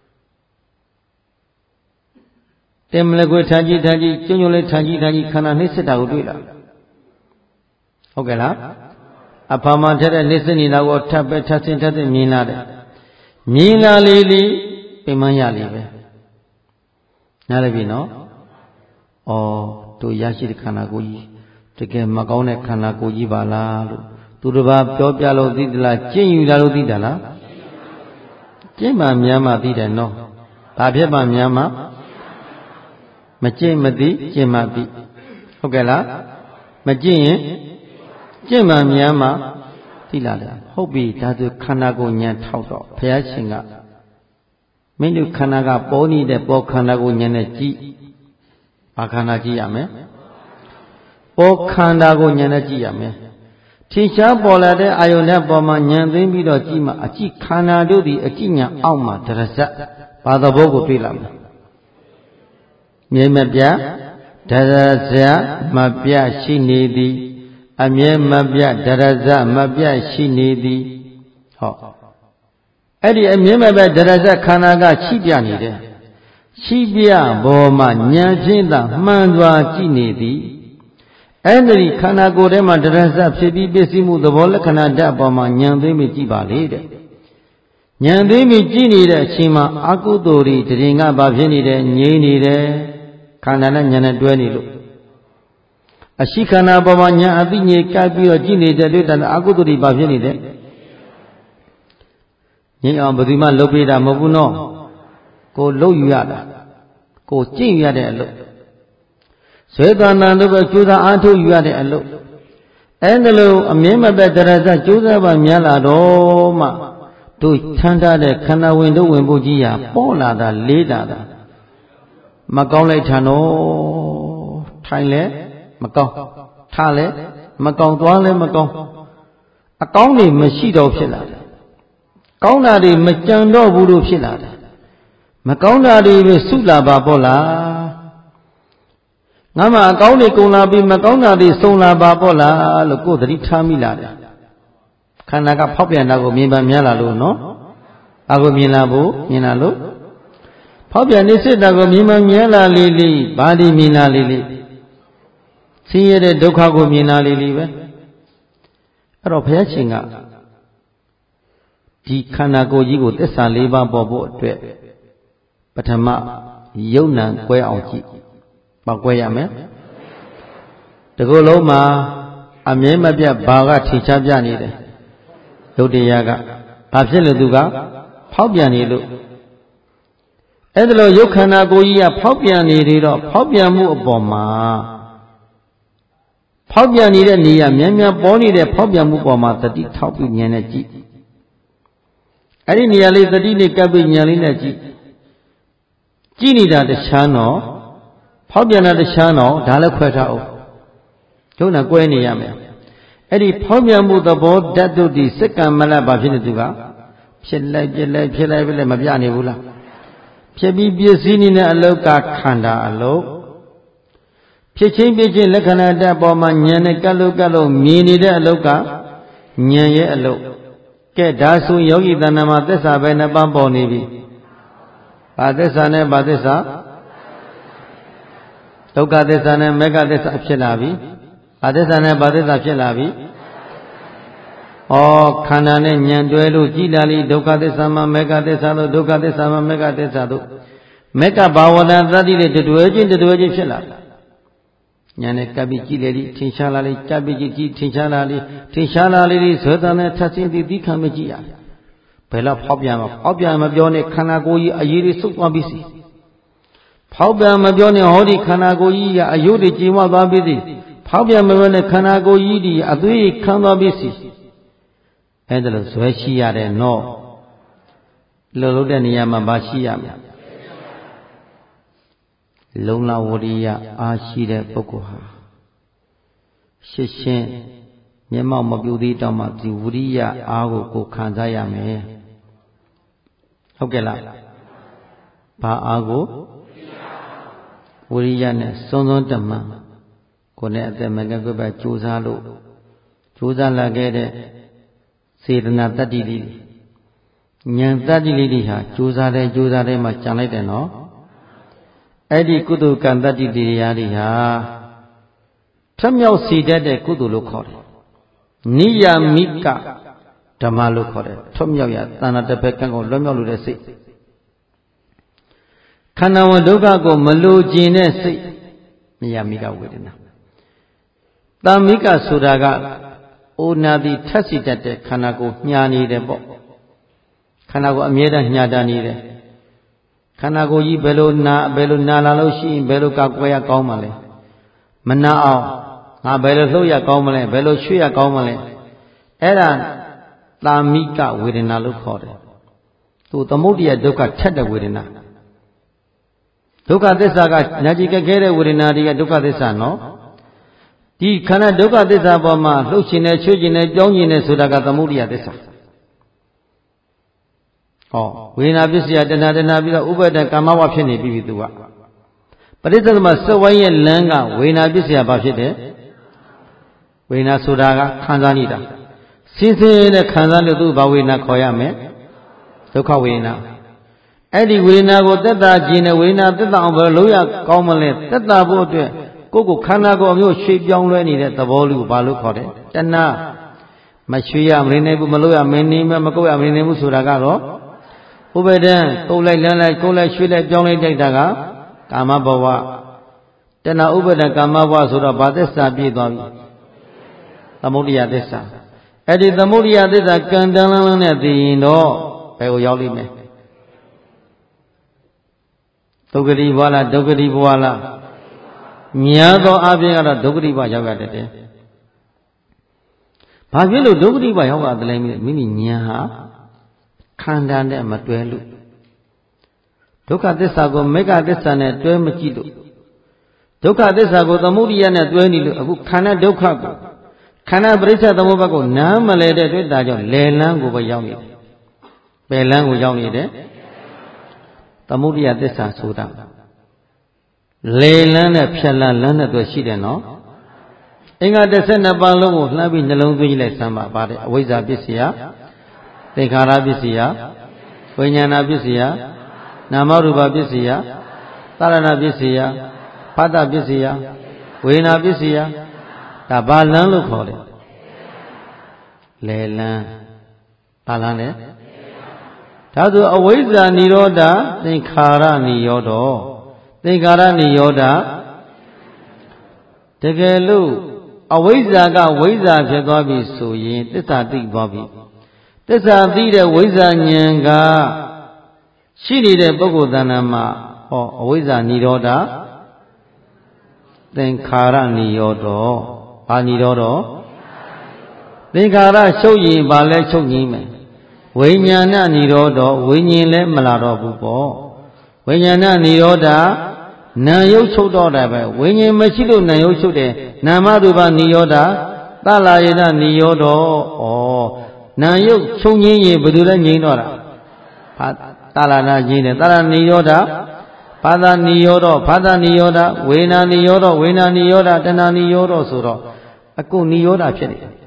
တင်မလကွေထန်ကြီးထန်ကြီးကျွန်းကျွန်းလေးထန်ကြီးထန်ကြီးခန္ဓာနှိမ့်ဆက်တာကိုတွေ့လာဟုတ်ကဲ့လားအဖာမထက်တဲ့နှိမ့်ဆက်နေတာကိုထပ်ပဲထပ်ဆင်းထပ်ဆင်းမြင်လာတယ်မြင်လာလေလေပင်မရလေပဲနားလည်ပြီနော်ဩတို့ရရှိတဲ့ခန္ဓာကိုယ်ကြီးတကယ်မကောင်းတဲ့ခန္ဓာကိုယ်ကြီးပါလားလို့သူတစ်ပါးပြောပြလို့သိသလားကျင့်ယူလာလို့သိတာလားကျင့်မှများမှသိတယ်နော်ဘာဖြစ်မှများမှမကျင့်မသိကျင့်မှသိဟုတ်ကဲ့လားမကျင့်ရင်ကျင့်မှများမှသိလာတယ်ဟုတ်ပြီဒါဆိုခန္ဓာကိုယ်ဉာဏ်ထောက်တော့ဘုရားရှင်ကမင်းတို့ခန္ဓာကပေါ်နေတဲ့ပေါ်ခန္ဓာကိုဉာဏ်နဲ့ကြည့်ဘာခန္ဓာကြည့်ရမယ်ပေါ်ခန္ဓာကိုဉာဏ်နဲ့ကြည့်ရမယ်ထင်ရှားပေါ်လာတဲ့အာယုန်နဲ့ပေါ်မှာဉာဏ်သိမ့်ပြီးတော့ကြည့်မှအကြည့်ခန္ဓာတို့သည်အကြည့်ဉာဏ်အောက်မှာဒရဇတ်ဘာသဘောကိုတွေ့လာမယ်မြဲမပြဒရဇတ်မပြရှိနေသည်အမြဲမပြဒရဇတ်မပြရှိနေသည်ဟောအဲ့ဒီအမြဲမပြဒရဇတ်ခန္ဓာကရှိပြနေတယ်ရှိပြဘောမှာဉာဏ်ဖြင့်သာမှန်စွာကြည့်နေသည်အဲ့ဒီခန္ဓာကိုယ်ထဲမှာဒရဇတ်ဖြစ်ပြီးပစ္စည်းမှုသဘောလက္ခဏာဓာတ်ပေါ်မှာဉာဏ်သိမ့်ပြီးကြည့်ပါလေတဲ့ဉာဏ်သိမ့်ပြီးကြည့်နေတဲ့အချိန်မှာအကုသိုလ်တွေတရင်ကဘာဖြစ်နေတယ်ငြိမ့်နေတယ်ခန္ဓာနဲ့ဉာဏ်နဲ့တွဲနေလို့အရှိခန္ဓာပေါ်မှာဉာဏ်အသိဉာဏ်ကပ်ပြီးတော့ကြည့်နေတဲ့တွေ့တဲ့အကုသိုလ်တွေဘာဖြစ်နေတယ်ငြိမ့်အောင်ဘယ်သူမှလုပ်ပေးတာမဟုတ်ဘူးနော်ကိုလုပ်ယူရတာကိုကျင့်ရတဲ့အလုပ်ဇေတနာတို့ပဲကျိုးစားအားထုတ်ယူရတဲ့အလုပ်အဲ့ဒါလို့အမြဲမပြတ်တရားစကျိုးစားပါများလာတော့မှတို့ထမ်းထားတဲ့ခန္ဓာဝင်တို့ဝင်ဖို့ကြီးရာပေါ်လာတာလေးလာတာမကောင်းလိုက်ထန်တော့ထိုင်လဲမကောင်းထားလဲမကောင်းသွားလဲမကောင်းအကောင်းတွေမရှိတော့ဖြစ်လာတယ်ကောင်းတာတွေမကြံတော့ဘူးလို့ဖြစ်လာတယ်မကောင်းတာတွေပဲစုလာပါပေါ့လားငါမှအကောင်းတွေကုန်လာပြီးမကောင်းတာတွေစုံလာပါပေါ့လားလို့ကိုယ်သတိထားမိလာတယ်ခန္ဓာကဖောက်ပြန်တာကိုမြင်ပါများလာလို့နော်ဘာကိုမြင်လာဖို့မြင်လာလို့ဖောက်ပြန်နေစစ်တာကိုမြင်ပါများလာလေလေဘာဒီမြင်လာလေလေဆင်းရဲတဲ့ဒုက္ခကိုမြင်လာလေလေပဲအဲ့တော့ဘုရားရှင်ကဒီခန္ဓာကိုယ်ကြီးကိုသစ္စာလေးပါးပေါ်ဖို့အတွက်ပထမယုံ nant ကွဲအောင်ကြည့်ပေါက်ကွဲရမယ်တကူလုံးမှာအမြဲမပြတ်ဘာကထင်ရှားပြနေတယ်ယုတ်တရားကဘာဖြစ်လို့သူကဖောက်ပြန်နေလို့အဲ့ဒါလို့ယုတ်ခန္ဓာကိုယ်ကြီးကဖောက်ပြန်နေသေးတော့ဖောက်ပြန်မှုအပေါ်မှာဖောက်ပြန်နေတဲ့နေရာမြန်မြန်ပေါ်နေတဲ့ဖောက်ပြန်မှုပေါ်မှာတတိထောက်ပြီးဉာဏ်နဲ့ကြည့်အဲ့ဒီနေရာလေးတတိနဲ့ကပ်ပြီးဉာဏ်လေးနဲ့ကြည့်ကြည့်နေတာတခြားတော့ဖောက်ပြန်တာတခြားတော့ဒါလည်းခွဲထားအောင်ကျုံးတာကွဲနေရမယ်အဲ့ဒီဖောက်ပြန်မှုသဘောဓာတ်တို့ဒီစက္ကံမလတ်ဘာဖြစ်နေသူကဖြစ်လိုက်ပြလိုက်ဖြစ်လိုက်ပြလိုက်မပြနေဘူးလားဖြစ်ပြီးပြည့်စည်နေတဲ့အလောကခန္ဓာအလောဖြစ်ချင်းပြချင်းလက္ခဏာဓာတ်ပေါ်မှာဉာဏ်နဲ့ကပ်လို့ကပ်လို့မြင်နေတဲ့အလောကဉာဏ်ရဲ့အလောကဲဒါဆိုယောဂီတဏ္ဍာမှာသစ္စာပဲနှစ်ပါးပေါ်နေပြီဘာသစ္စာနဲ့ဘာသစ္စာဒုက္ခသစ္စာနဲ့မေဃသစ္စာဖြစ်လာပြီဘာသစ္စာနဲ့ဘာသစ္စာဖြစ်လာပြီဩခန္ဓာနဲ့ဉာဏ်တွဲလို့ကြည်လာလိဒုက္ခသစ္စာမှာမေဃသစ္စာတို့ဒုက္ခသစ္စာမှာမေဃသစ္စာတို့မေဃဘာဝနာသတိတွေတွဲချင်းတွဲချင်းဖြစ်လာညာနဲ့ကပ်ပြီးကြည့်လေဒီထင်ရှားလာလေကပ်ပြီးကြည့်ကြည့်ထင်ရှားလာလေထင်ရှားလာလေဒီဇောတန်နဲ့ထပ်ဆင်းပြီးပြီးခံမကြည့်ရဘယ်တော့ဖောက်ပြန်မဖောက်ပြန်မပြောနဲ့ခန္ဓာကိုယ်ကြီးအရေးတွေစုပ်သွားပြီးစီဖောက်ပြန်မပြောနဲ့ဟောဒီခန္ဓာကိုယ်ကြီးကအယုတ်တွေကြေမသွားပြီးစီဖောက်ပြန်မပြောနဲ့ခန္ဓာကိုယ်ကြီးဒီအသွေးခံသွားပြီးစီအဲ့ဒါလို့ဇွဲရှိရတယ်နော်လှုပ်လို့တဲ့နေရာမှာဘာရှိရမလဲလုံလဝရိယအားရှိတဲ့ပုဂ္ဂိုလ်ဟာရှင်းရှင်းမျက်မှောက်မပြုသေးတော့မှဒီဝရိယအားကိုကိုခံစားရမယ်ဟုတ်ကဲ့လားဘာအားကိုဝရိယနဲ့စွန်းစွန်းတမန်ကိုယ်နဲ့အသက်မကကွယ်ပဲကြိုးစားလို့ကြိုးစားလာခဲ့တဲ့စေတနာတတ္တိလေးဉာဏ်တတ္တိလေးတွေဟာကြိုးစားတယ်ကြိုးစားတယ်မှကြံလိုက်တယ်နော်အဲ့ဒီကုသိုလ်ကံတတ္တိတရားတွေဟာထမြောက်စေတတ်တဲ့ကုသိုလ်လို့ခေါ်တယ်နိယာမိကဓမ္မလို့ခေါ်တယ်ထမြောက်ရသန္တာတစ်ဖက်ကံကိုလွတ်မြောက်လို့တဲ့စိတ်ခန္ဓာဝဒုက္ခကိုမလိုချင်တဲ့စိတ်နိယာမိကဝေဒနာသာမိကဆိုတာကအိုနာတိထက်စီတတ်တဲ့ခန္ဓာကိုညာနေတယ်ပေါ့ခန္ဓာကိုအမြဲတမ်းညာတာနေတယ်ခန္ဓာကိုယ်ကြီးဘယ်လိုနာဘယ်လိုနာလာလို့ရှိရင်ဘယ်လိုကောက်ွယ်ရကောင်းမလဲမနာအောင်ငါဘယ်လိုလှုပ်ရကောင်းမလဲဘယ်လိုရွှေ့ရကောင်းမလဲအဲ့ဒါသာမိကဝေဒနာလို့ခေါ်တယ်သူသမုဒိယဒုက္ခထက်တဲ့ဝေဒနာဒုက္ခသစ္စာကညာကြည့်ခဲ့တဲ့ဝေဒနာတွေကဒုက္ခသစ္စာနော်ဒီခန္ဓာဒုက္ခသစ္စာပေါ်မှာလှုပ်ရှင်နေချွေ့ရှင်နေကြောင်းရှင်နေဆိုတာကသမုဒိယသစ္စာဟောဝေဒနာပစ္စယတဏှာတဏှာပြီးတော့ဥပါဒံကာမဝဖြစ်နေပြီသူကပရိစ္ဆေသမစဝိုင်းရဲ့လမ်းကဝေဒနာပစ္စယဘာဖြစ်တယ်ဝေဒနာဆိုတာကခံစားနေတာစင်စင်နဲ့ခံစားလို့သူဘာဝေဒနာခေါ်ရမယ်ဒုက္ခဝေဒနာအဲ့ဒီဝေဒနာကိုသက်သာခြင်းနဲ့ဝေဒနာသက်သာအောင်ဘယ်လိုလုပ်ရကောင်းမလဲသက်သာဖို့အတွက်ကိုယ့်ကိုခန္ဓာကိုယ်အမျိုးရွှေ့ပြောင်းလဲနေတဲ့သဘောလေးကိုဘာလို့ခေါ်တယ်တဏှာမရွှေ့ရမနေဘူးမလုပ်ရမနေမမကုတ်ရမနေဘူးဆိုတာကတော့ဥပါဒံကုတ်လိုက်လန်းလိုက်ကုတ်လိုက်ရွှေ့လိုက်ပြောင်းလိုက်တိုက်တာကကာမဘဝတဏှာဥပါဒံကာမဘဝဆိုတော့ဘာသစ္စာပြည့်သွားပြီသမုဒိယသစ္စာအဲ့ဒီသမုဒိယသစ္စာကံတန်းလန်းလန်းနဲ့သိရင်တော့ဘယ်ကိုရောက်လိမ့်မယ်ဒုက္ခတိဘဝလားဒုက္ခတိဘဝလားညာသောအပြင်ကတော့ဒုက္ခတိဘဝရောက်ရတတ်တယ်ဘာဖြစ်လို့ဒုက္ခတိဘဝရောက်ရတယ်လဲမိမိညာဟာခန္ဓာနဲ့မတွဲလို့ဒုက္ခသစ္စာကိုမေဃသစ္စာနဲ့တွဲမကြည့်လို့ဒုက္ခသစ္စာကိုသမုဒိယနဲ့တွဲနေလို့အခုခန္ဓာဒုက္ခကိုခန္ဓာပရိစ္ဆေသမုပ္ပါဒ်ကိုနားမလဲတဲ့အတွက်ဒါကြောင့်လယ်လန်းကိုပဲရောက်နေတယ်ပယ်လန်းကိုရောက်နေတယ်သမုဒိယသစ္စာဆိုတာလေလန်းနဲ့ဖြတ်လန်းလန်းနဲ့တွေ့ရှိတယ်နော်အင်္ဂါတစ်ဆက်နှစ်ပါးလုံးကိုလှမ်းပြီးနှလုံးသွင်းလိုက်စမ်းပါပါတယ်အဝိဇ္ဇာပစ္စယသင်္ခါရပစ္စယဝိညာဏပစ္စယနာမရူပပစ္စယသရဏပစ္စယဖသပစ္စယဝေဒနာပစ္စယဒါဘာလန်းလို့ခေါ်တယ်လေလန်းဘာလန်းလဲဒါဆိုအဝိဇ္ဇာនិရောဓသင်္ခါရនិရောဓသင်္ခါရនិရောဓတကယ်လို့အဝိဇ္ဇာကဝိဇ္ဇာဖြစ်သွားပြီဆိုရင်သစ္စာသိသွားပြီသစ္စာသိတဲ့ဝိဇ္ဇာဉာဏ်ကရှိနေတဲ့ပုဂ္ဂိုလ်တဏ္ဍာမှာဟောအဝိဇ္ဇာនិရောဓသင်္ခါရនិရောဓဘာនិရောဓသင်္ခါရချုပ်ရင်ဘာလဲချုပ်ငြိမ်းမယ်ဝိညာဏនិရောဓဝိညာဉ်လည်းမလာတော့ဘူးပေါ့ဝိညာဏនិရောဓနာယုတ်ချုပ်တော့တယ်ပဲဝိညာဉ်မရှိလို့နာယုတ်ချုပ်တယ်နာမရူပនិရောဓသလာယနာនិရောဓဩနာယုတ်ချုပ်ငြိမ်းရင်ဘယ်သူလဲငြိမ်းတော့တာဘာသလာနာငြိမ်းတယ်သလာនិရောဓဘာသာនិရောဓဘာသာនិရောဓဝေနာនិရောဓဝေနာនិရောဓတဏှာនិရောဓဆိုတော့အကုန်និရောဓဖြစ်နေတယ်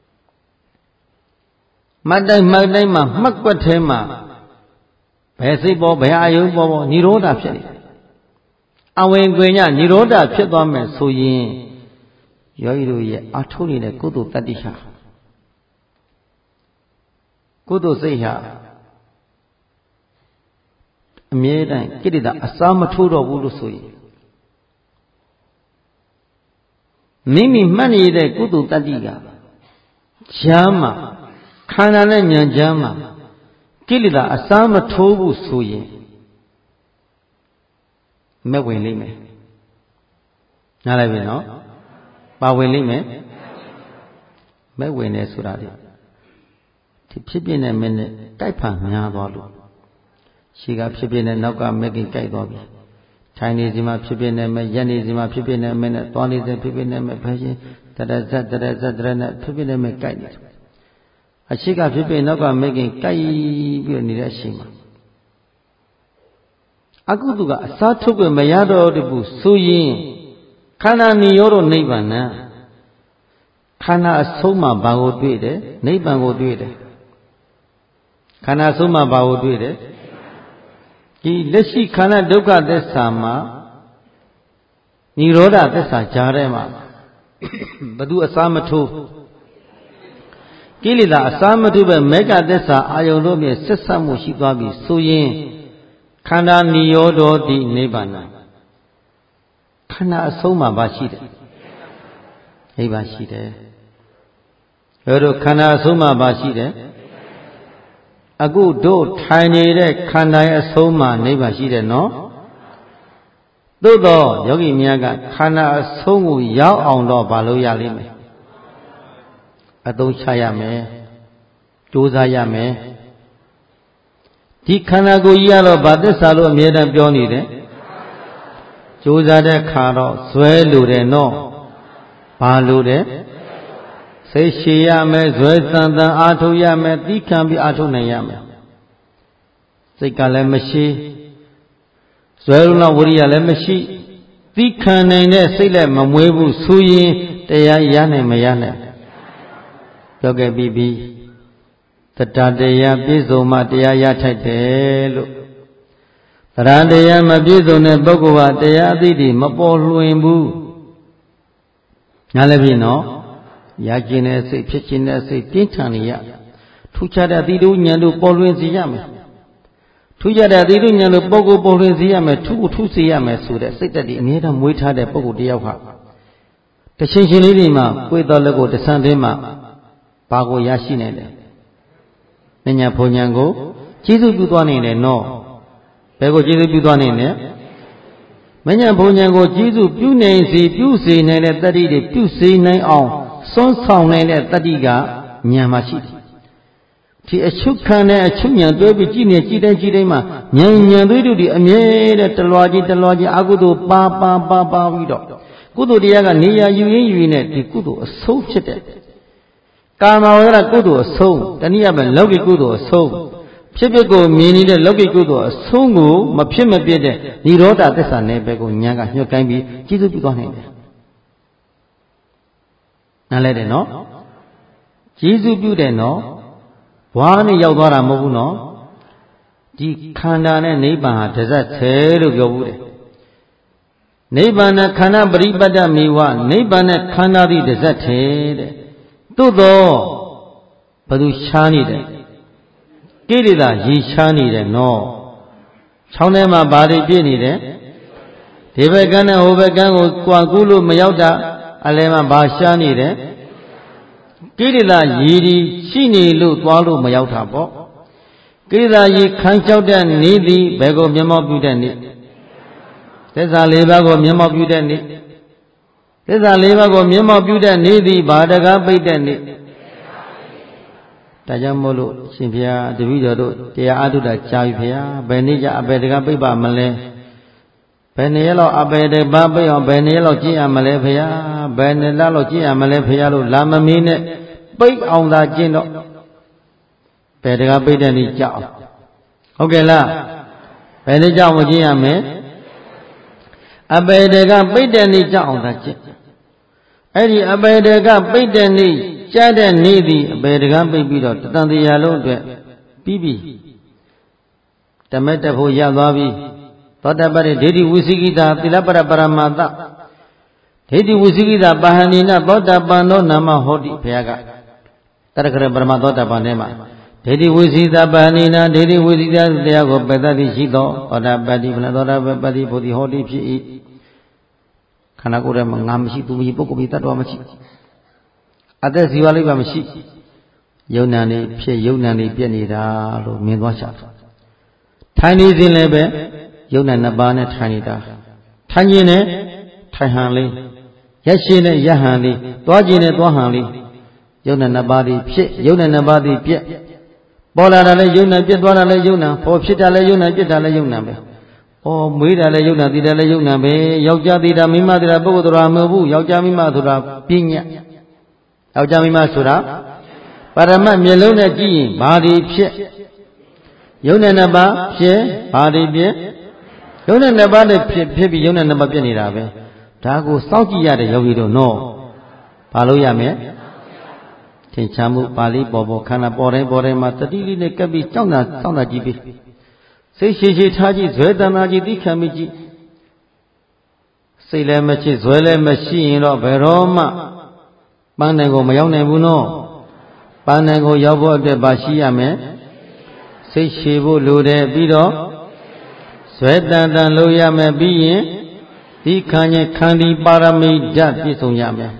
မတ်တိုင်းမတ်တိုင်းမှာမှတ်ကွက်ထဲမှာဘယ်စိတ်ပေါ်ဘယ်အာယုပေါ်ပေါ်និရောဓဖြစ်နေတယ်အဝင်ကွင်ညនិရောဓဖြစ်သွားမယ်ဆိုရင်ယောဂီတို့ရဲ့အထုံးနေတဲ့ကုသိုလ်တတ္တိဟာကုသိုလ်စိတ်ဟာအမြဲတမ်းကိရိတာအစာမထိုးတော့ဘူးလို့ဆိုရင်မိမိမှတ်နေတဲ့ကုသိုလ်တတ္တိကဉာဏ်မှာခန္ဓာနဲ့ဉာဏ်ဉာဏ်မှာကိလေသာအစားမထိုးဘူးဆိုရင်မဲ့ဝင်လိမ့်မယ်နားလိုက်ပြီနော်ပါဝင်လိမ့်မယ်မဲ့ဝင်နေဆိုတာဒီဖြစ်ဖြစ်နဲ့မင်းနဲ့တိုက်ဖန်များသွားလို့ရှိကဖြစ်ဖြစ်နဲ့နောက်ကမဲ့ကိကြိုက်သွားပြီထိုင်နေစီမှာဖြစ်ဖြစ်နဲ့မဲ့ရက်နေစီမှာဖြစ်ဖြစ်နဲ့မင်းနဲ့သွားနေစေဖြစ်ဖြစ်နဲ့မဲ့ဖယ်ရှင်တရဇတ်တရဇတ်တရနဲ့ဖြစ်ဖြစ်နဲ့မဲ့ကြိုက်နေတယ်အရှိကဖြစ်ဖြစ်နောက်ကမဲ့ကိကြိုက်ပြီးနေတဲ့အချိန်မှာအကုသိုလ်ကအစားထုတ်ွယ်မရတော့ဘူးဆိုရင်ခန္ဓာနိရောဓနိဗ္ဗာန်ခန္ဓာအဆုံးမှာဘာကိုတွေ့တယ်နိဗ္ဗာန်ကိုတွေ့တယ်ခန္ဓာအဆုံးမှာဘာကိုတွေ့တယ်ဒီလက်ရှိခန္ဓာဒုက္ခသစ္စာမှာနိရောဓသစ္စာကြားထဲမှာဘသူအစားမထိုးကိလေသာအစားမထိုးပဲမေဃသစ္စာအာယုန်တို့ဖြင့်ဆက်ဆက်မှုရှိသွားပြီဆိုရင်ခန္ဓာနိရောဓတိနိဗ္ဗာန်ခန္ဓာအဆုံးမှာဘာရှိတယ်နိဗ္ဗာန်ရှိတယ်ဘယ်လိုခန္ဓာအဆုံးမှာဘာရှိတယ်အခုတို့ထိုင်နေတဲ့ခန္ဓာရဲ့အဆုံးမှာနိဗ္ဗာန်ရှိတယ်နော်သို့တော့ယောဂီများကခန္ဓာအဆုံးကိုရောက်အောင်တော့ဘာလို့ရလိမ့်မယ်အသုံးချရမယ်ကြိုးစားရမယ်ဒီခန္ဓာကိုယ်ကြီးကတော့ဗာသစ္စာလို့အမြဲတမ်းပြောနေတယ်ကြိုးစားတဲ့ခါတော့ဇွဲလိုတယ်နော်ဘာလိုတယ်စိတ်ရှည်ရမယ်ဇွဲစံတန်အားထုတ်ရမယ်သီးခံပြီးအားထုတ်နိုင်ရမယ်စိတ်ကလည်းမရှိဇွဲလုံးဝိရိယလည်းမရှိသီးခံနိုင်တဲ့စိတ်လည်းမမွေးဘူးဆိုရင်တရားရနိုင်မရနိုင်ပြောခဲ့ပြီးပြီတတတရားပြည့်စုံမှတရားရထိုက်တယ်လို့တရားတရားမပြည့်စုံတဲ့ပုဂ္ဂိုလ်ဟာတရားအသိတွေမပေါ်လွင်ဘူးညာလည်းပြီနော်ရကျင်တဲ့စိတ်ဖြစ်ခြင်းတဲ့စိတ်တင်းထန်နေရထူးခြားတဲ့အသီးတို့ဉာဏ်တို့ပေါ်လွင်စေရမယ်ထူးခြားတဲ့အသီးတို့ဉာဏ်တို့ပုဂ္ဂိုလ်ပေါ်လွင်စေရမယ်ထူးထူးစေရမယ်ဆိုတဲ့စိတ်ဓာတ်ဒီအမြဲတမ်းမွေးထားတဲ့ပုဂ္ဂိုလ်တယောက်ဟာတချင်းချင်းလေးတွေမှာကိုယ်တော်လက်ကိုတဆန်းတင်းမှာဘာကိုရရှိနိုင်တယ်ဉာဏ်ဘုံဉာဏ်ကိုကျေးဇူးပြုသွားနိုင်တယ်နော်ဘယ်ကိုကျေးဇူးပြုသွားနိုင်လဲမဉဏ်ဘုံဉဏ်ကိုကျေးဇူးပြုနိုင်စေပြုစေနိုင်တဲ့တတ္တိတွေပြုစေနိုင်အောင်စွန့်ဆောင်နိုင်တဲ့တတ္တိကဉာဏ်မှာရှိတယ်ဒီအချုပ်ခံတဲ့အချုပ်ဉာဏ်တွဲပြီးကြည့်နေကြည့်တိုင်းကြည့်တိုင်းမှာဉာဏ်ဉာဏ်သွေးတို့ဒီအမြဲတဲ့တလွာကြီးတလွာကြီးအကုသိုလ်ပါပါပါပါပြီးတော့ကုသိုလ်တရားကနေရာယူရင်းယူရင်းနဲ့ဒီကုသိုလ်အဆုံးဖြစ်တဲ့ကာမဝရကုသိုလ်အဆုံးတနည်းအားဖြင့်လောကီကုသိုလ်အဆုံးဖြစ်ဖြစ်ကိုမြင်နေတဲ့လောကီကုသိုလ်အဆုံးကိုမဖြစ်မပြတ်တဲ့និရောဓသစ္စာနယ်ပယ်ကိုဉာဏ်ကညှို့ကိုင်းပြီးကျေးဇူးပြုသွားနိုင်တယ်နားလဲတယ်နော်ကျေးဇူးပြုတယ်နော်ဘွားနဲ့ရောက်သွားတာမဟုတ်ဘူးနော်ဒီခန္ဓာနဲ့နိဗ္ဗာန်ဟာတစ်စက်သေးလို့ပြောဘူးတယ်နိဗ္ဗာန်နဲ့ခန္ဓာပရိပတ်တမိဝနိဗ္ဗာန်နဲ့ခန္ဓာသည်တစ်စက်သေးတဲ့သို့တော့ဘယ်သူရှားနေတယ်ကိလေသာရေရှားနေတယ်နော်ချောင်းထဲမှာဘာတွေပြည့်နေတယ်ဒီဘက်ကန်းနဲ့ဟိုဘက်ကန်းကိုကြွားကူးလို့မရောက်တာအလဲမှာဘာရှားနေတယ်ကိလေသာရေဒီရှိနေလို့သွားလို့မရောက်တာပေါ့ကိလေသာရေခံလျှောက်တဲ့နေသည်ဘယ်ကိုမျက်မှောက်ပြုတဲ့နေသစ္စာလေးပါးကိုမျက်မှောက်ပြုတဲ့နေသစ္စာလေးပါးကိုမျက်မှောက်ပြုတဲ့နေသည်ဘာတကားပိတ်တဲ့နေဒါကြောင့်မို့လို့ရှင်ဘုရားတပည့်တော်တို့တရားအားထုတ်တာကြာပြီဘုရားဘယ်နေ့ကျအပေတကားပိတ်ပါမလဲဘယ်နေ့လောက်အပေတကားပိတ်အောင်ဘယ်နေ့လောက်ကျင့်ရမလဲဘုရားဘယ်နေ့လောက်ကျင့်ရမလဲဘုရားလို့လာမမင်းနဲ့ပိတ်အောင်သာကျင့်တော့ဘယ်တကားပိတ်တဲ့နေ့ကြောက်ဟုတ်ကဲ့လားဘယ်နေ့ကြောက်မကျင့်ရမယ်အပေတကားပိတ်တဲ့နေ့ကြောက်အောင်သာကျင့်အဲ့ဒီအပေတကားပိတ်တဲ့နေ့ကြားတဲ့နေ့သည်အပေတကားပိတ်ပြီးတော့တန်တရားလုံးအတွက်ပြီးပြီဓမ္မတဖို့ရသွားပြီသောတပတိဒိဋ္ဌိဝိသိကိတာသီလပရပရမတ္တဒိဋ္ဌိဝိသိကိတာပါဟဏိနသောတပန်သောနာမဟောတိဘုရားကတရခရပရမသောတပန်ထဲမှာဒိဋ္ဌိဝိသိတာပါဟဏိနဒိဋ္ဌိဝိသိတာတရားကိုပယ်တတ်သည်ရှိသောသောတပတိဘုလားသောတပတိဘုဒ္ဓဟောတိဖြစ်၏ခန္ဓာကိုယ်ထဲမှာငါမရှိသူမရှိပုဂ္ဂိုလ်မရှိတ attva မရှိအသက်ဇီဝလိဗ္ဗာန်မရှိယုံနာနေဖြစ်ယုံနာနေပြည့်နေတာလို့မြင်သွားချာထိုင်နေစဉ်လည်းပဲယုံနာနှစ်ပါးနဲ့ထိုင်နေတာထိုင်ခြင်းနဲ့ထိုင်ဟန်လေးရက်ရှင်နဲ့ရဟန်လေးသွားခြင်းနဲ့သွားဟန်လေးယုံနာနှစ်ပါးဒီဖြစ်ယုံနာနှစ်ပါးဒီပြည့်ပေါ်လာတာလည်းယုံနာပြည့်သွားတာလည်းယုံနာပေါ်ဖြစ်တာလည်းယုံနာပြည့်တာလည်းယုံနာပဲ။အော်မွေးတာလည်းယုံနာတည်တာလည်းယုံနာပဲ။ယောက်ျားတည်တာမိန်းမတည်တာပုဂ္ဂိုလ်တော်မဟုတ်ဘူး။ယောက်ျားမိန်းမဆိုတာပညာ။ယောက်ျားမိန်းမဆိုတာပါရမတ်မျက်လုံးနဲ့ကြည့်ရင်ဘာဒီဖြစ်ယုံနာနှစ်ပါးဖြစ်ဘာဒီပြည့်ယုံနာနှစ်ပါးနဲ့ဖြစ်ဖြစ်ပြီးယုံနာနှစ်ပါးပြည့်နေတာပဲ။ဒါကိုစောင့်ကြည့်ရတဲ့ယောဂီတို့နော်။ဘာလို့ရမလဲ။ထင်ရှားမှုပါဠိပေါ်ပေါ်ခန္ဓာပေါ်တိုင်းပေါ်တိုင်းမှာတတိလေးနဲ့ကပ်ပြီးကြောက်တာကြောက်တာကြည့်ပြီးစိတ်ရှိရှိထားကြည့်ဇွဲတဏ္ဍာကြည့်သိခံမိကြည့်စိတ်လည်းမရှိဇွဲလည်းမရှိရင်တော့ဘယ်တော့မှပန်းနိုင်ကိုမရောက်နိုင်ဘူးနော်ပန်းနိုင်ကိုရောက်ဖို့အတွက်ပါရှိရမယ်စိတ်ရှိဖို့လိုတယ်ပြီးတော့ဇွဲတဏ္ဍာလို့ရမယ်ပြီးရင်ဒီခံခြင်းခန္ဒီပါရမီဓာတ်ပြည့်စုံရမယ်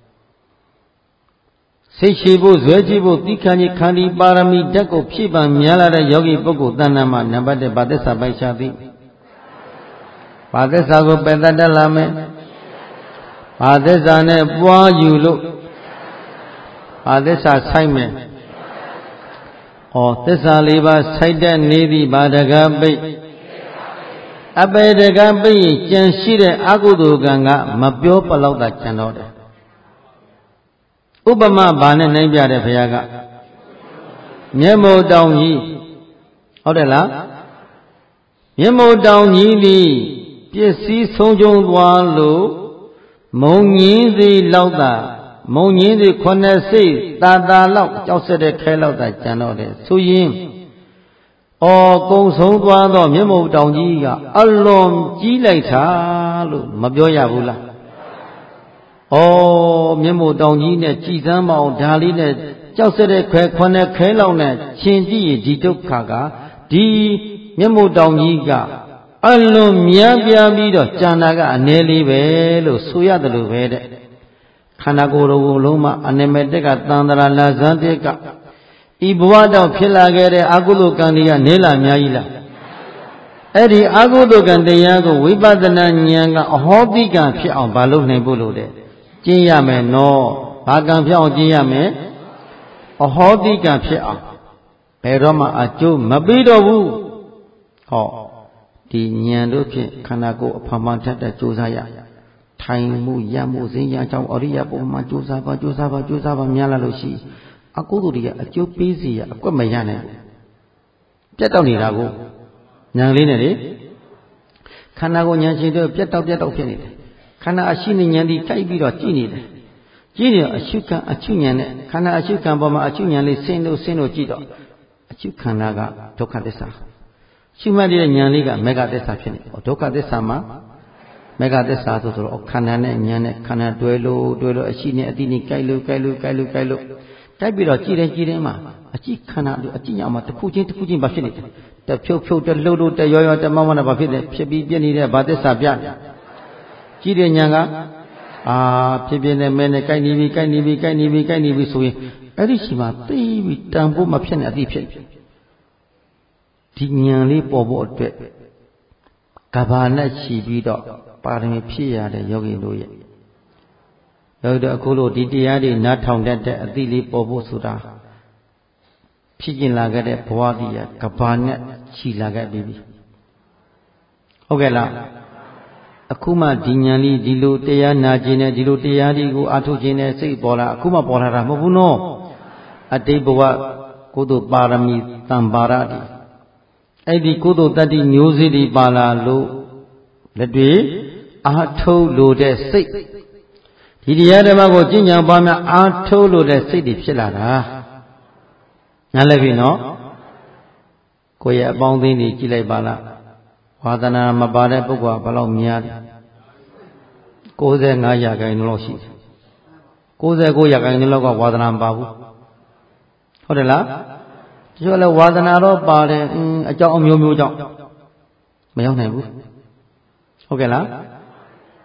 စိတ်ရှိဖို့ဇွဲကြည့်ဖို့သိခံခြင်းခန္ဒီပါရမီဓာတ်ကိုဖြည့်ပန်များလာတဲ့ယောဂီပုဂ္ဂိုလ်တဏ္ဍာမှာနံပါတ်တစ်ဘာသစ္စာပိုက်ချသည်ဘာသစ္စာကိုပယ်တတ်တတ်လာမယ်ဘာသစ္စာနဲ့ပွားယူလို့ဘာသစ္စာဆိုင်မယ်ဩသစ္စာလေးပါးဆိုင်တဲ့နေသည်ဘာတကားပိတ်အပေတကားပိတ်ရင်ကြံရှိတဲ့အကုသိုလ်ကံကမပြောပလောက်တာကြံတော့တယ်ဥပမာဘာနဲ့နိုင်ပြတယ်ဘုရားကမျက်မှောက်တောင်ကြီးဟုတ်တယ်လားမျက်မှောက်တောင်ကြီးသည်ပစ္စည်းဆုံးရှုံးသွားလို့မုံငင်းစီလောက်တာမုံငင်းစီခုနှစ်စိတ်တာတာလောက်ကြောက်ဆက်တဲ့ခဲလောက်တာကျန်တော့တယ်ဆိုရင်အော်ကုံဆုံးသွားတော့မျက်မှောက်တောင်ကြီးကအလွန်ကြီးလိုက်တာလို့မပြောရဘူးလားဩမျက်မှောက်တောင်ကြီးနဲ့ကြည်စမ်းမအောင်ဒါလေးနဲ့ကြောက်စတဲ့ခွဲခွနဲ့ခဲလောက်နဲ့ရှင်ကြည့်ရင်ဒီဒုက္ခကဒီမျက်မှောက်တောင်ကြီးကအလွန်များပြားပြီးတော့ကြံတာကအနည်းလေးပဲလို့ဆိုရတယ်လို့ပဲတဲ့ခန္ဓာကိုယ်တော်လုံးမှာအနမတက်ကတန်တရာလာဇန်တက်ကဤဘဝတောင်ဖြစ်လာခဲ့တဲ့အကုသိုလ်ကံတွေကနေလာအများကြီးလားအဲ့ဒီအကုသိုလ်ကံတရားကိုဝိပဿနာဉာဏ်ကအဟောတိကံဖြစ်အောင်မလုပ်နိုင်ဘူးလို့တဲ့ကျင့်ရမယ်နော်ဘာကံဖြစ်အောင်ကျင့်ရမယ်အဟောတိကံဖြစ်အောင်ဘယ်တော့မှအကျိုးမပေးတော့ဘူးဟောဒီဉာဏ်တို့ဖြင့်ခန္ဓာကိုယ်အဖန်ဖန်ထက်တဲ့ကြိုးစားရထိုင်မှုရမှုစဉ်းရကြောင်းအရိယပုံမှန်ကြိုးစားပါကြိုးစားပါကြိုးစားပါများလာလို့ရှိအကုသိုလ်တွေကအကျိုးပေးစီရအကွက်မရနိုင်ဘူးပြတ်တောက်နေတာကိုဉာဏ်လေးနဲ့လေခန္ဓာကိုယ်ဉာဏ်ရှိတော့ပြတ်တောက်ပြတ်တောက်ဖြစ်နေတယ်ခန္ဓာအရှိဉာဏ်ဒီကြိုက်ပြီးတော့ကြည့်နေတယ်ကြည့်နေအရှုခံအရှုဉာဏ်နဲ့ခန္ဓာအရှုခံပေါ်မှာအရှုဉာဏ်လေးဆင်းလို့ဆင်းလို့ကြည့်တော့အရှုခန္ဓာကဒုက္ခသစ္စာရှုမှတ်တဲ့ဉာဏ်လေးကမေဃသစ္စာဖြစ်နေတယ်ဒုက္ခသစ္စာမှာမေဃသစ္စာဆိုတော့ခန္ဓာနဲ့ဉာဏ်နဲ့ခန္ဓာတွဲလို့တွဲလို့အရှိနဲ့အတိနဲ့ကြိုက်လို့ကြိုက်လို့ကြိုက်လို့ကြိုက်လို့တိုက်ပြီးတော့ကြည်တယ်ကြည်တယ်မှာအကြည့်ခန္ဓာအကြည့်ညမှာတစ်ခုချင်းတစ်ခုချင်းဘာဖြစ်နေတယ်တဖြုတ်ဖြုတ်တလှုပ်လို့တရောရောတမောင်းမောင်းဘာဖြစ်လဲဖြစ်ပြီးပြည့်နေတဲ့ဘာသစ္စာပြကြည်တဲ့ဉာဏ်ကအာဖြစ်ဖြစ်နဲ့မဲနဲ့ကြိုက်နေပြီကြိုက်နေပြီကြိုက်နေပြီကြိုက်နေပြီဆိုရင်အဲ့ဒီချိန်မှာသိပြီးတန်ဖို့မဖြစ်နဲ့အတိဖြစ်ဒီဉာဏ်လေးပေါ်ဖို့အတွက်ကဘာနဲ့ချီပြီးတော့ပါရမီဖြည့်ရတဲ့ယောဂီတို့ရဲ့ယောဂီတို့အခုလို့ဒီတရားတွေနားထောင်တတ်တဲ့အတိလေးပေါ်ဖို့ဆိုတာဖြစ်ကျင်လာခဲ့တဲ့ဘဝကြီးကကဘာနဲ့ချီလာခဲ့ပြီဟုတ်ကဲ့လားအခုမှဒီဉာဏ်လေးဒီလိုတရားနာခြင်းနဲ့ဒီလိုတရားတွေကိုအထုတ်ခြင်းနဲ့စိတ်ပေါ်လာအခုမှပေါ်လာတာမဟုတ်ဘူးနော်အတိတ်ဘဝကုသိုလ်ပါရမီတံပါရတိအဲ့ဒီကုသိုလ်တတ္တိမျိုးစေ့တွေပါလာလို့လက်တွေအာထုတ်လို့တဲ့စိတ်ဒီတရားဓမ္မကိုကျင့်ကြံပါများအာထုတ်လို့တဲ့စိတ်တွေဖြစ်လာတာနားလည်ပြီနော်ကိုယ့်ရဲ့အပေါင်းအသင်းတွေကြည့်လိုက်ပါလားဝါသနာမပါတဲ့ပုဂ္ဂိုလ်ကဘယ်လောက်များလဲကိုးဆယ်ငါးရာခိုင်နှုန်းလောက်ရှိတယ်ကိုးဆယ်ကိုးရာခိုင်နှုန်းလောက်ကဝါသနာမပါဘူးဟုတ်တယ်လားတချို့လည်းဝါသနာတော့ပါတယ်အင်းအကြောင်းအမျိုးမျိုးကြောင့်မရောက်နိုင်ဘူးဟုတ်ကဲ့လား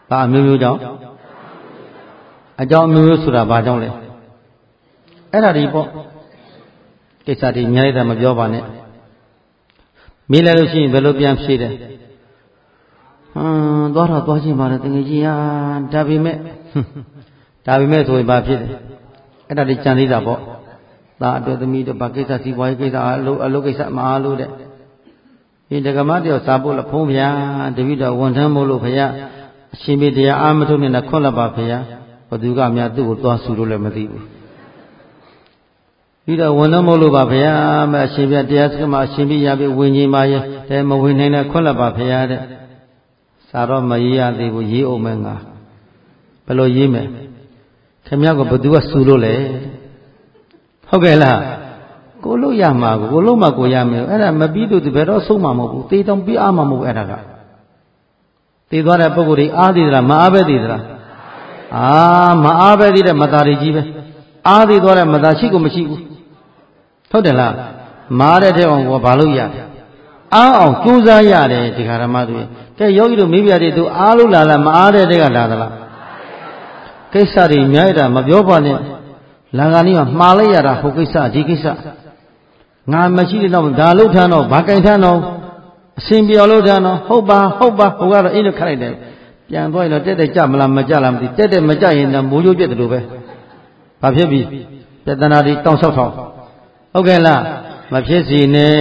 ဘာအမျိုးမျိုးကြောင့်အကြောင်းအမျိုးမျိုးဆိုတာဘာကြောင့်လဲအဲ့ဒါဒီပေါ့ကိစ္စတွေအများကြီးတည်းမပြောပါနဲ့မေးလိုက်လို့ရှိရင်ဘယ်လိုပြန်ဖြေတယ်ဟမ်သွားတော့သွားချင်းပါလေတကယ်ကြီးဟာဒါပေမဲ့ဒါပေမဲ့ဆိုရင်ဘာဖြစ်တယ်အဲ့ဒါတွေကြံသေးတာပေါ့ဒါအတွက်သမီးတို့ဘာကိစ္စစီးပွားရေးကိစ္စအလုပ်အလုပ်ကိစ္စမအားလို့တဲ့ဒီဒကမတယောက်စားဖို့လို့ဖုံးဗျာတပည့်တော်ဝန်ထမ်းမို့လို့ဖယားအရှင်မေတရားအာမထုတ်နေတာခွတ်လက်ပါဖယားဘသူကများသူ့ကိုသွားဆူလို့လည်းမသိဘူးပြီးတော့ဝန်ထမ်းမို့လို့ပါဖယားမအရှင်ပြတရားစခမအရှင်ပြရပြီဝင်ကြီးပါရဲ့တဲမဝင်နိုင်တဲ့ခွတ်လက်ပါဖယားတဲ့စာတော့မရေးရသေးဘူးရေးအောင်မယ်ငါဘယ်လိုရေးမယ်ခင်ဗျားကဘသူကဆူလို့လဲဟုတ်ကဲ့လားကိုလို့ရမှာကိုလို့မှကိုရမယ်အဲ့ဒါမပြီးသူဘယ်တော့ဆုံးမှာမဟုတ်ဘူးသေတောင်ပြီးအားမှာမဟုတ်အဲ့ဒါကသေသွားတဲ့ပုဂ္ဂိုလ်တွေအားသေးသလားမအားပဲသေးသလားအာမအားပဲသေးတဲ့မသားတွေကြီးပဲအားသေးသွားတဲ့မသားရှိကိုမရှိဘူးဟုတ်တယ်လားမားတဲ့တဲ့အောင်ကဘာလို့ရအားအောင်ကြိုးစားရတယ်ဒီခါရမတို့ကဲယောဂီတို့မိဖုရားတွေသူအားလို့လာလားမအားတဲ့တဲ့ကလာသလားကိစ္စတွေအများကြီးတာမပြောပါနဲ့လန်ကာနီးမှာမှားလိုက်ရတာဟိုကိစ္စဒီကိစ္စငါမရှိတဲ့တော့ဒါလို့ထမ်းတော့ဘာကင်ထမ်းတော့အရှင်ပြောလို့ထမ်းတော့ဟုတ်ပါဟုတ်ပါဟိုကတော့အဲ့လိုခက်လိုက်တယ်ပြန်သွားရင်တော့တက်တက်ကြမလားမကြလားမသိတက်တက်မကြရင်တော့မိုးရိုးပြက်တယ်လို့ပဲဘာဖြစ်ပြီပြဿနာတွေတောင်းလျှောက်ထောင်ဟုတ်ကဲ့လားမဖြစ်စီနဲ့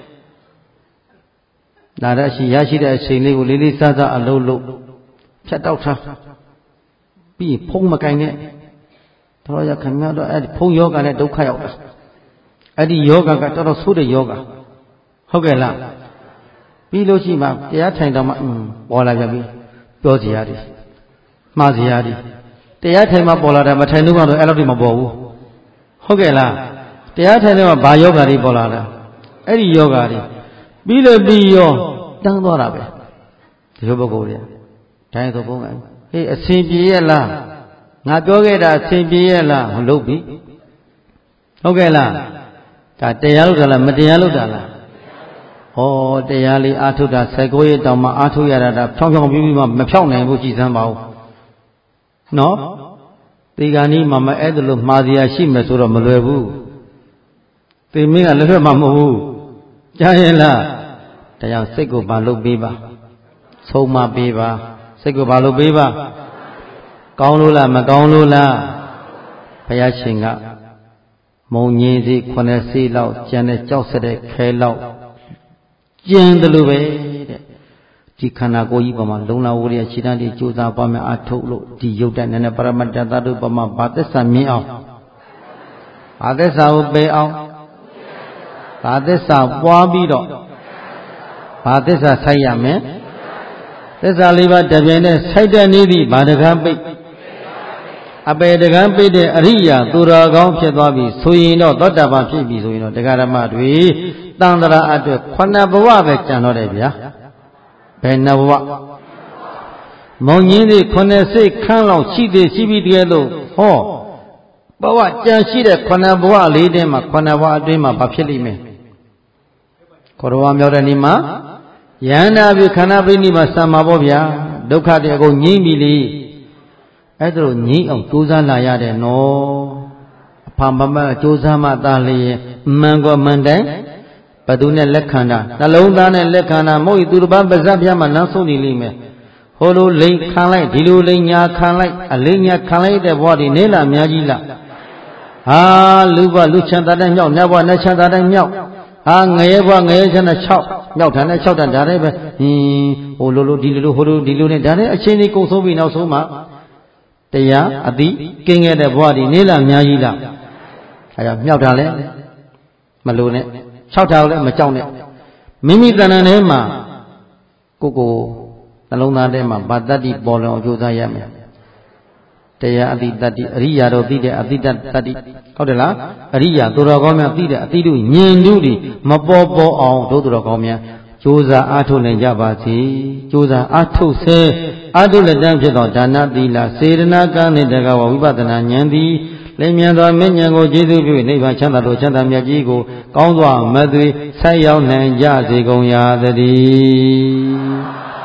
ဒါတဲ့အရှိရရှိတဲ့အချိန်လေးကိုလေးလေးစားစားအလုံးလုံးဖြတ်တောက်ထားပြီးဖုံးမကင်နဲ့တော်ရခင်ဗျားတော့အဲ့ဒီဖုံးယောဂနဲ့ဒုက္ခရောက်တာအဲ့ဒီယောဂကတော်တော်ဆိုးတဲ့ယောဂဟုတ်ကဲ့လားပြီးလို့ရှိမှတရားထိုင်တော့မှပေါ်လာကြပြီပြောစရာတွေမှားစရာတွေတရားထိုင်မှပေါ်လာတယ်မထိုင်လို့ကတော့အဲ့လိုတွေမပေါ်ဘူးဟုတ်ကဲ့လားတရားထိုင်တော့ဘာယောဂတွေပေါ်လာတာအဲ့ဒီယောဂတွေပြီးလို့ပြီးရောတန်းသွားတာပဲဒီလိုပုဂ္ဂိုလ်တွေတိုင်းဆိုဘုန်းကဟေးအစဉ်ပြေရဲ့လားငါပြောခဲ့တာအစဉ်ပြေရဲ့လားမလုပ်ပြီဟုတ်ကဲ့လားဒါတရားလို့တာလားမတရားလို့တာလားဩတရားလေးအာထုတာ၁၉ရက်တောင်မှအာထုရတာဒါဖြောင်းဖြောင်းပြီးပြီးမှမဖြောင်းနိုင်ဘူးကြည်စမ်းပါဦးနော်ဒီကနေ့မှမအဲ့ဒါလို့မှားစရာရှိမယ်ဆိုတော့မလွယ်ဘူးသိမင်းကလည်းလွယ်မှာမဟုတ်ဘူးကြားရင်လားတရားစိတ်ကိုဘာလုပ်ပေးပါဆုံးမပေးပါစိတ်ကိုဘာလုပ်ပေးပါကောင်းလို့လားမကောင်းလို့လားဘုရားရှင်ကမုံငင်းစီခုနှစ်စီလောက်ကျန်တဲ့ကြောက်စတဲ့ခဲလောက်ကျန်တယ်လို့ပဲတဲ့ဒီခန္ဓာကိုယ်ကြီးပေါ်မှာလုံလဝရိယခြေတန်းတွေကြိုးစားပွားများအထုတ်လို့ဒီရုပ်တဏ္ဍနဲ့ပရမတ္တသတ္တုပေါ်မှာဘာသစ္စာမြင်အောင်ဘာသစ္စာကိုပေအောင်ဘာသစ္စာပွားပြီးတော့ဘာသစ္စာဆိုင်ရမယ်သစ္စာလေးပါးတပြိုင်တည်းစိုက်တဲ့နေသည်ဘာတကားပိတ်အပေတကံပိတဲ့အရိယာသူတော်ကောင်းဖြစ်သွားပြီဆိုရင်တော့သောတာပန်ဖြစ်ပြီဆိုရင်တော့တရားဓမ္မတွေတန်ត្រာအတွက်ခုနဘဝပဲကြံတော့တယ်ဗျာဘယ်နှဘဝမုံကြီးတွေခုနှစ်စိတ်ခန်းလောက်ရှိသေးရှိပြီတကယ်လို့ဟောဘဝကြံရှိတဲ့ခုနဘဝလေးတည်းမှာခုနဘဝအတွင်းမှာဘာဖြစ်လိမ့်မယ်ခေါ်တော်မြောက်တဲ့နေ့မှာယန္တာပြီခန္ဓာပိဋိမှာစံမှာပေါ့ဗျာဒုက္ခတွေအကုန်ငြိမ့်ပြီလေအဲ့ဒါလို့ငြိမ့်အောင်ကြိုးစားလာရတယ်နော်အဖမမကြိုးစားမှသာလျင်မှန်ကောမှန်တိုင်းဘသူနဲ့လက်ခံတာနှလုံးသားနဲ့လက်ခံတာမဟုတ်သူတစ်ပါးပါဇက်ပြမှာနောက်ဆုံးနေလိမ့်မယ်ဟိုလိုလိန်ခံလိုက်ဒီလိုလိန်ညာခံလိုက်အလိန်ညာခံလိုက်တဲ့ဘဝဒီနေလားအများကြီးလားဟာလူဘလူချမ်းသာတဲ့မြောက်နတ်ဘဝနတ်ချမ်းသာတဲ့မြောက်ဟာငရဲဘဝငရဲချမ်းသာ၆မြောက်ထန်တဲ့၆တန်ဒါလည်းပဲဟင်းဟိုလိုလိုဒီလိုလိုဟိုလိုဒီလိုနဲ့ဒါလည်းအချင်းကြီးကုန်ဆုံးပြီနောက်ဆုံးမှတရားအတိကင်းခဲ့တဲ့ဘဝဒီနေလားအများကြီးလားအဲဒါမြောက်တာလည်းမလို့နဲ့၆ထာကိုလည်းမကြောက်နဲ့မိမိတဏ္ဍာထဲမှာကိုကိုနှလုံးသားထဲမှာဗတ္တတိပေါ်လွန်အောင်ကြိုးစားရမယ်တရားအတိတ္တိအရိယာတို့သိတဲ့အတိတ္တတ္တိဟုတ်တယ်လားအရိယာသူတော်ကောင်းများသိတဲ့အတိတို့ဉာဏ်တို့ဒီမပေါ်ပေါ်အောင်တို့သူတော်ကောင်းများကြိုးစားအားထုတ်နိုင်ကြပါစေကြိုးစားအားထုတ်စေအားထုတ်လက်တန်းဖြစ်သောဒါနသီလစေရနာကံနှင့်တက္ကဝဝိပဿနာဉာဏ်သည်လင်းမြန်သောမဉ္ဇဉ်ကိုကျေးဇူးပြုနိဗ္ဗာန်ချမ်းသာတို့ချမ်းသာမြတ်ကြီးကိုကောင်းစွာမသွေဆက်ရောက်နိုင်ကြစေကုန်ရာတည်း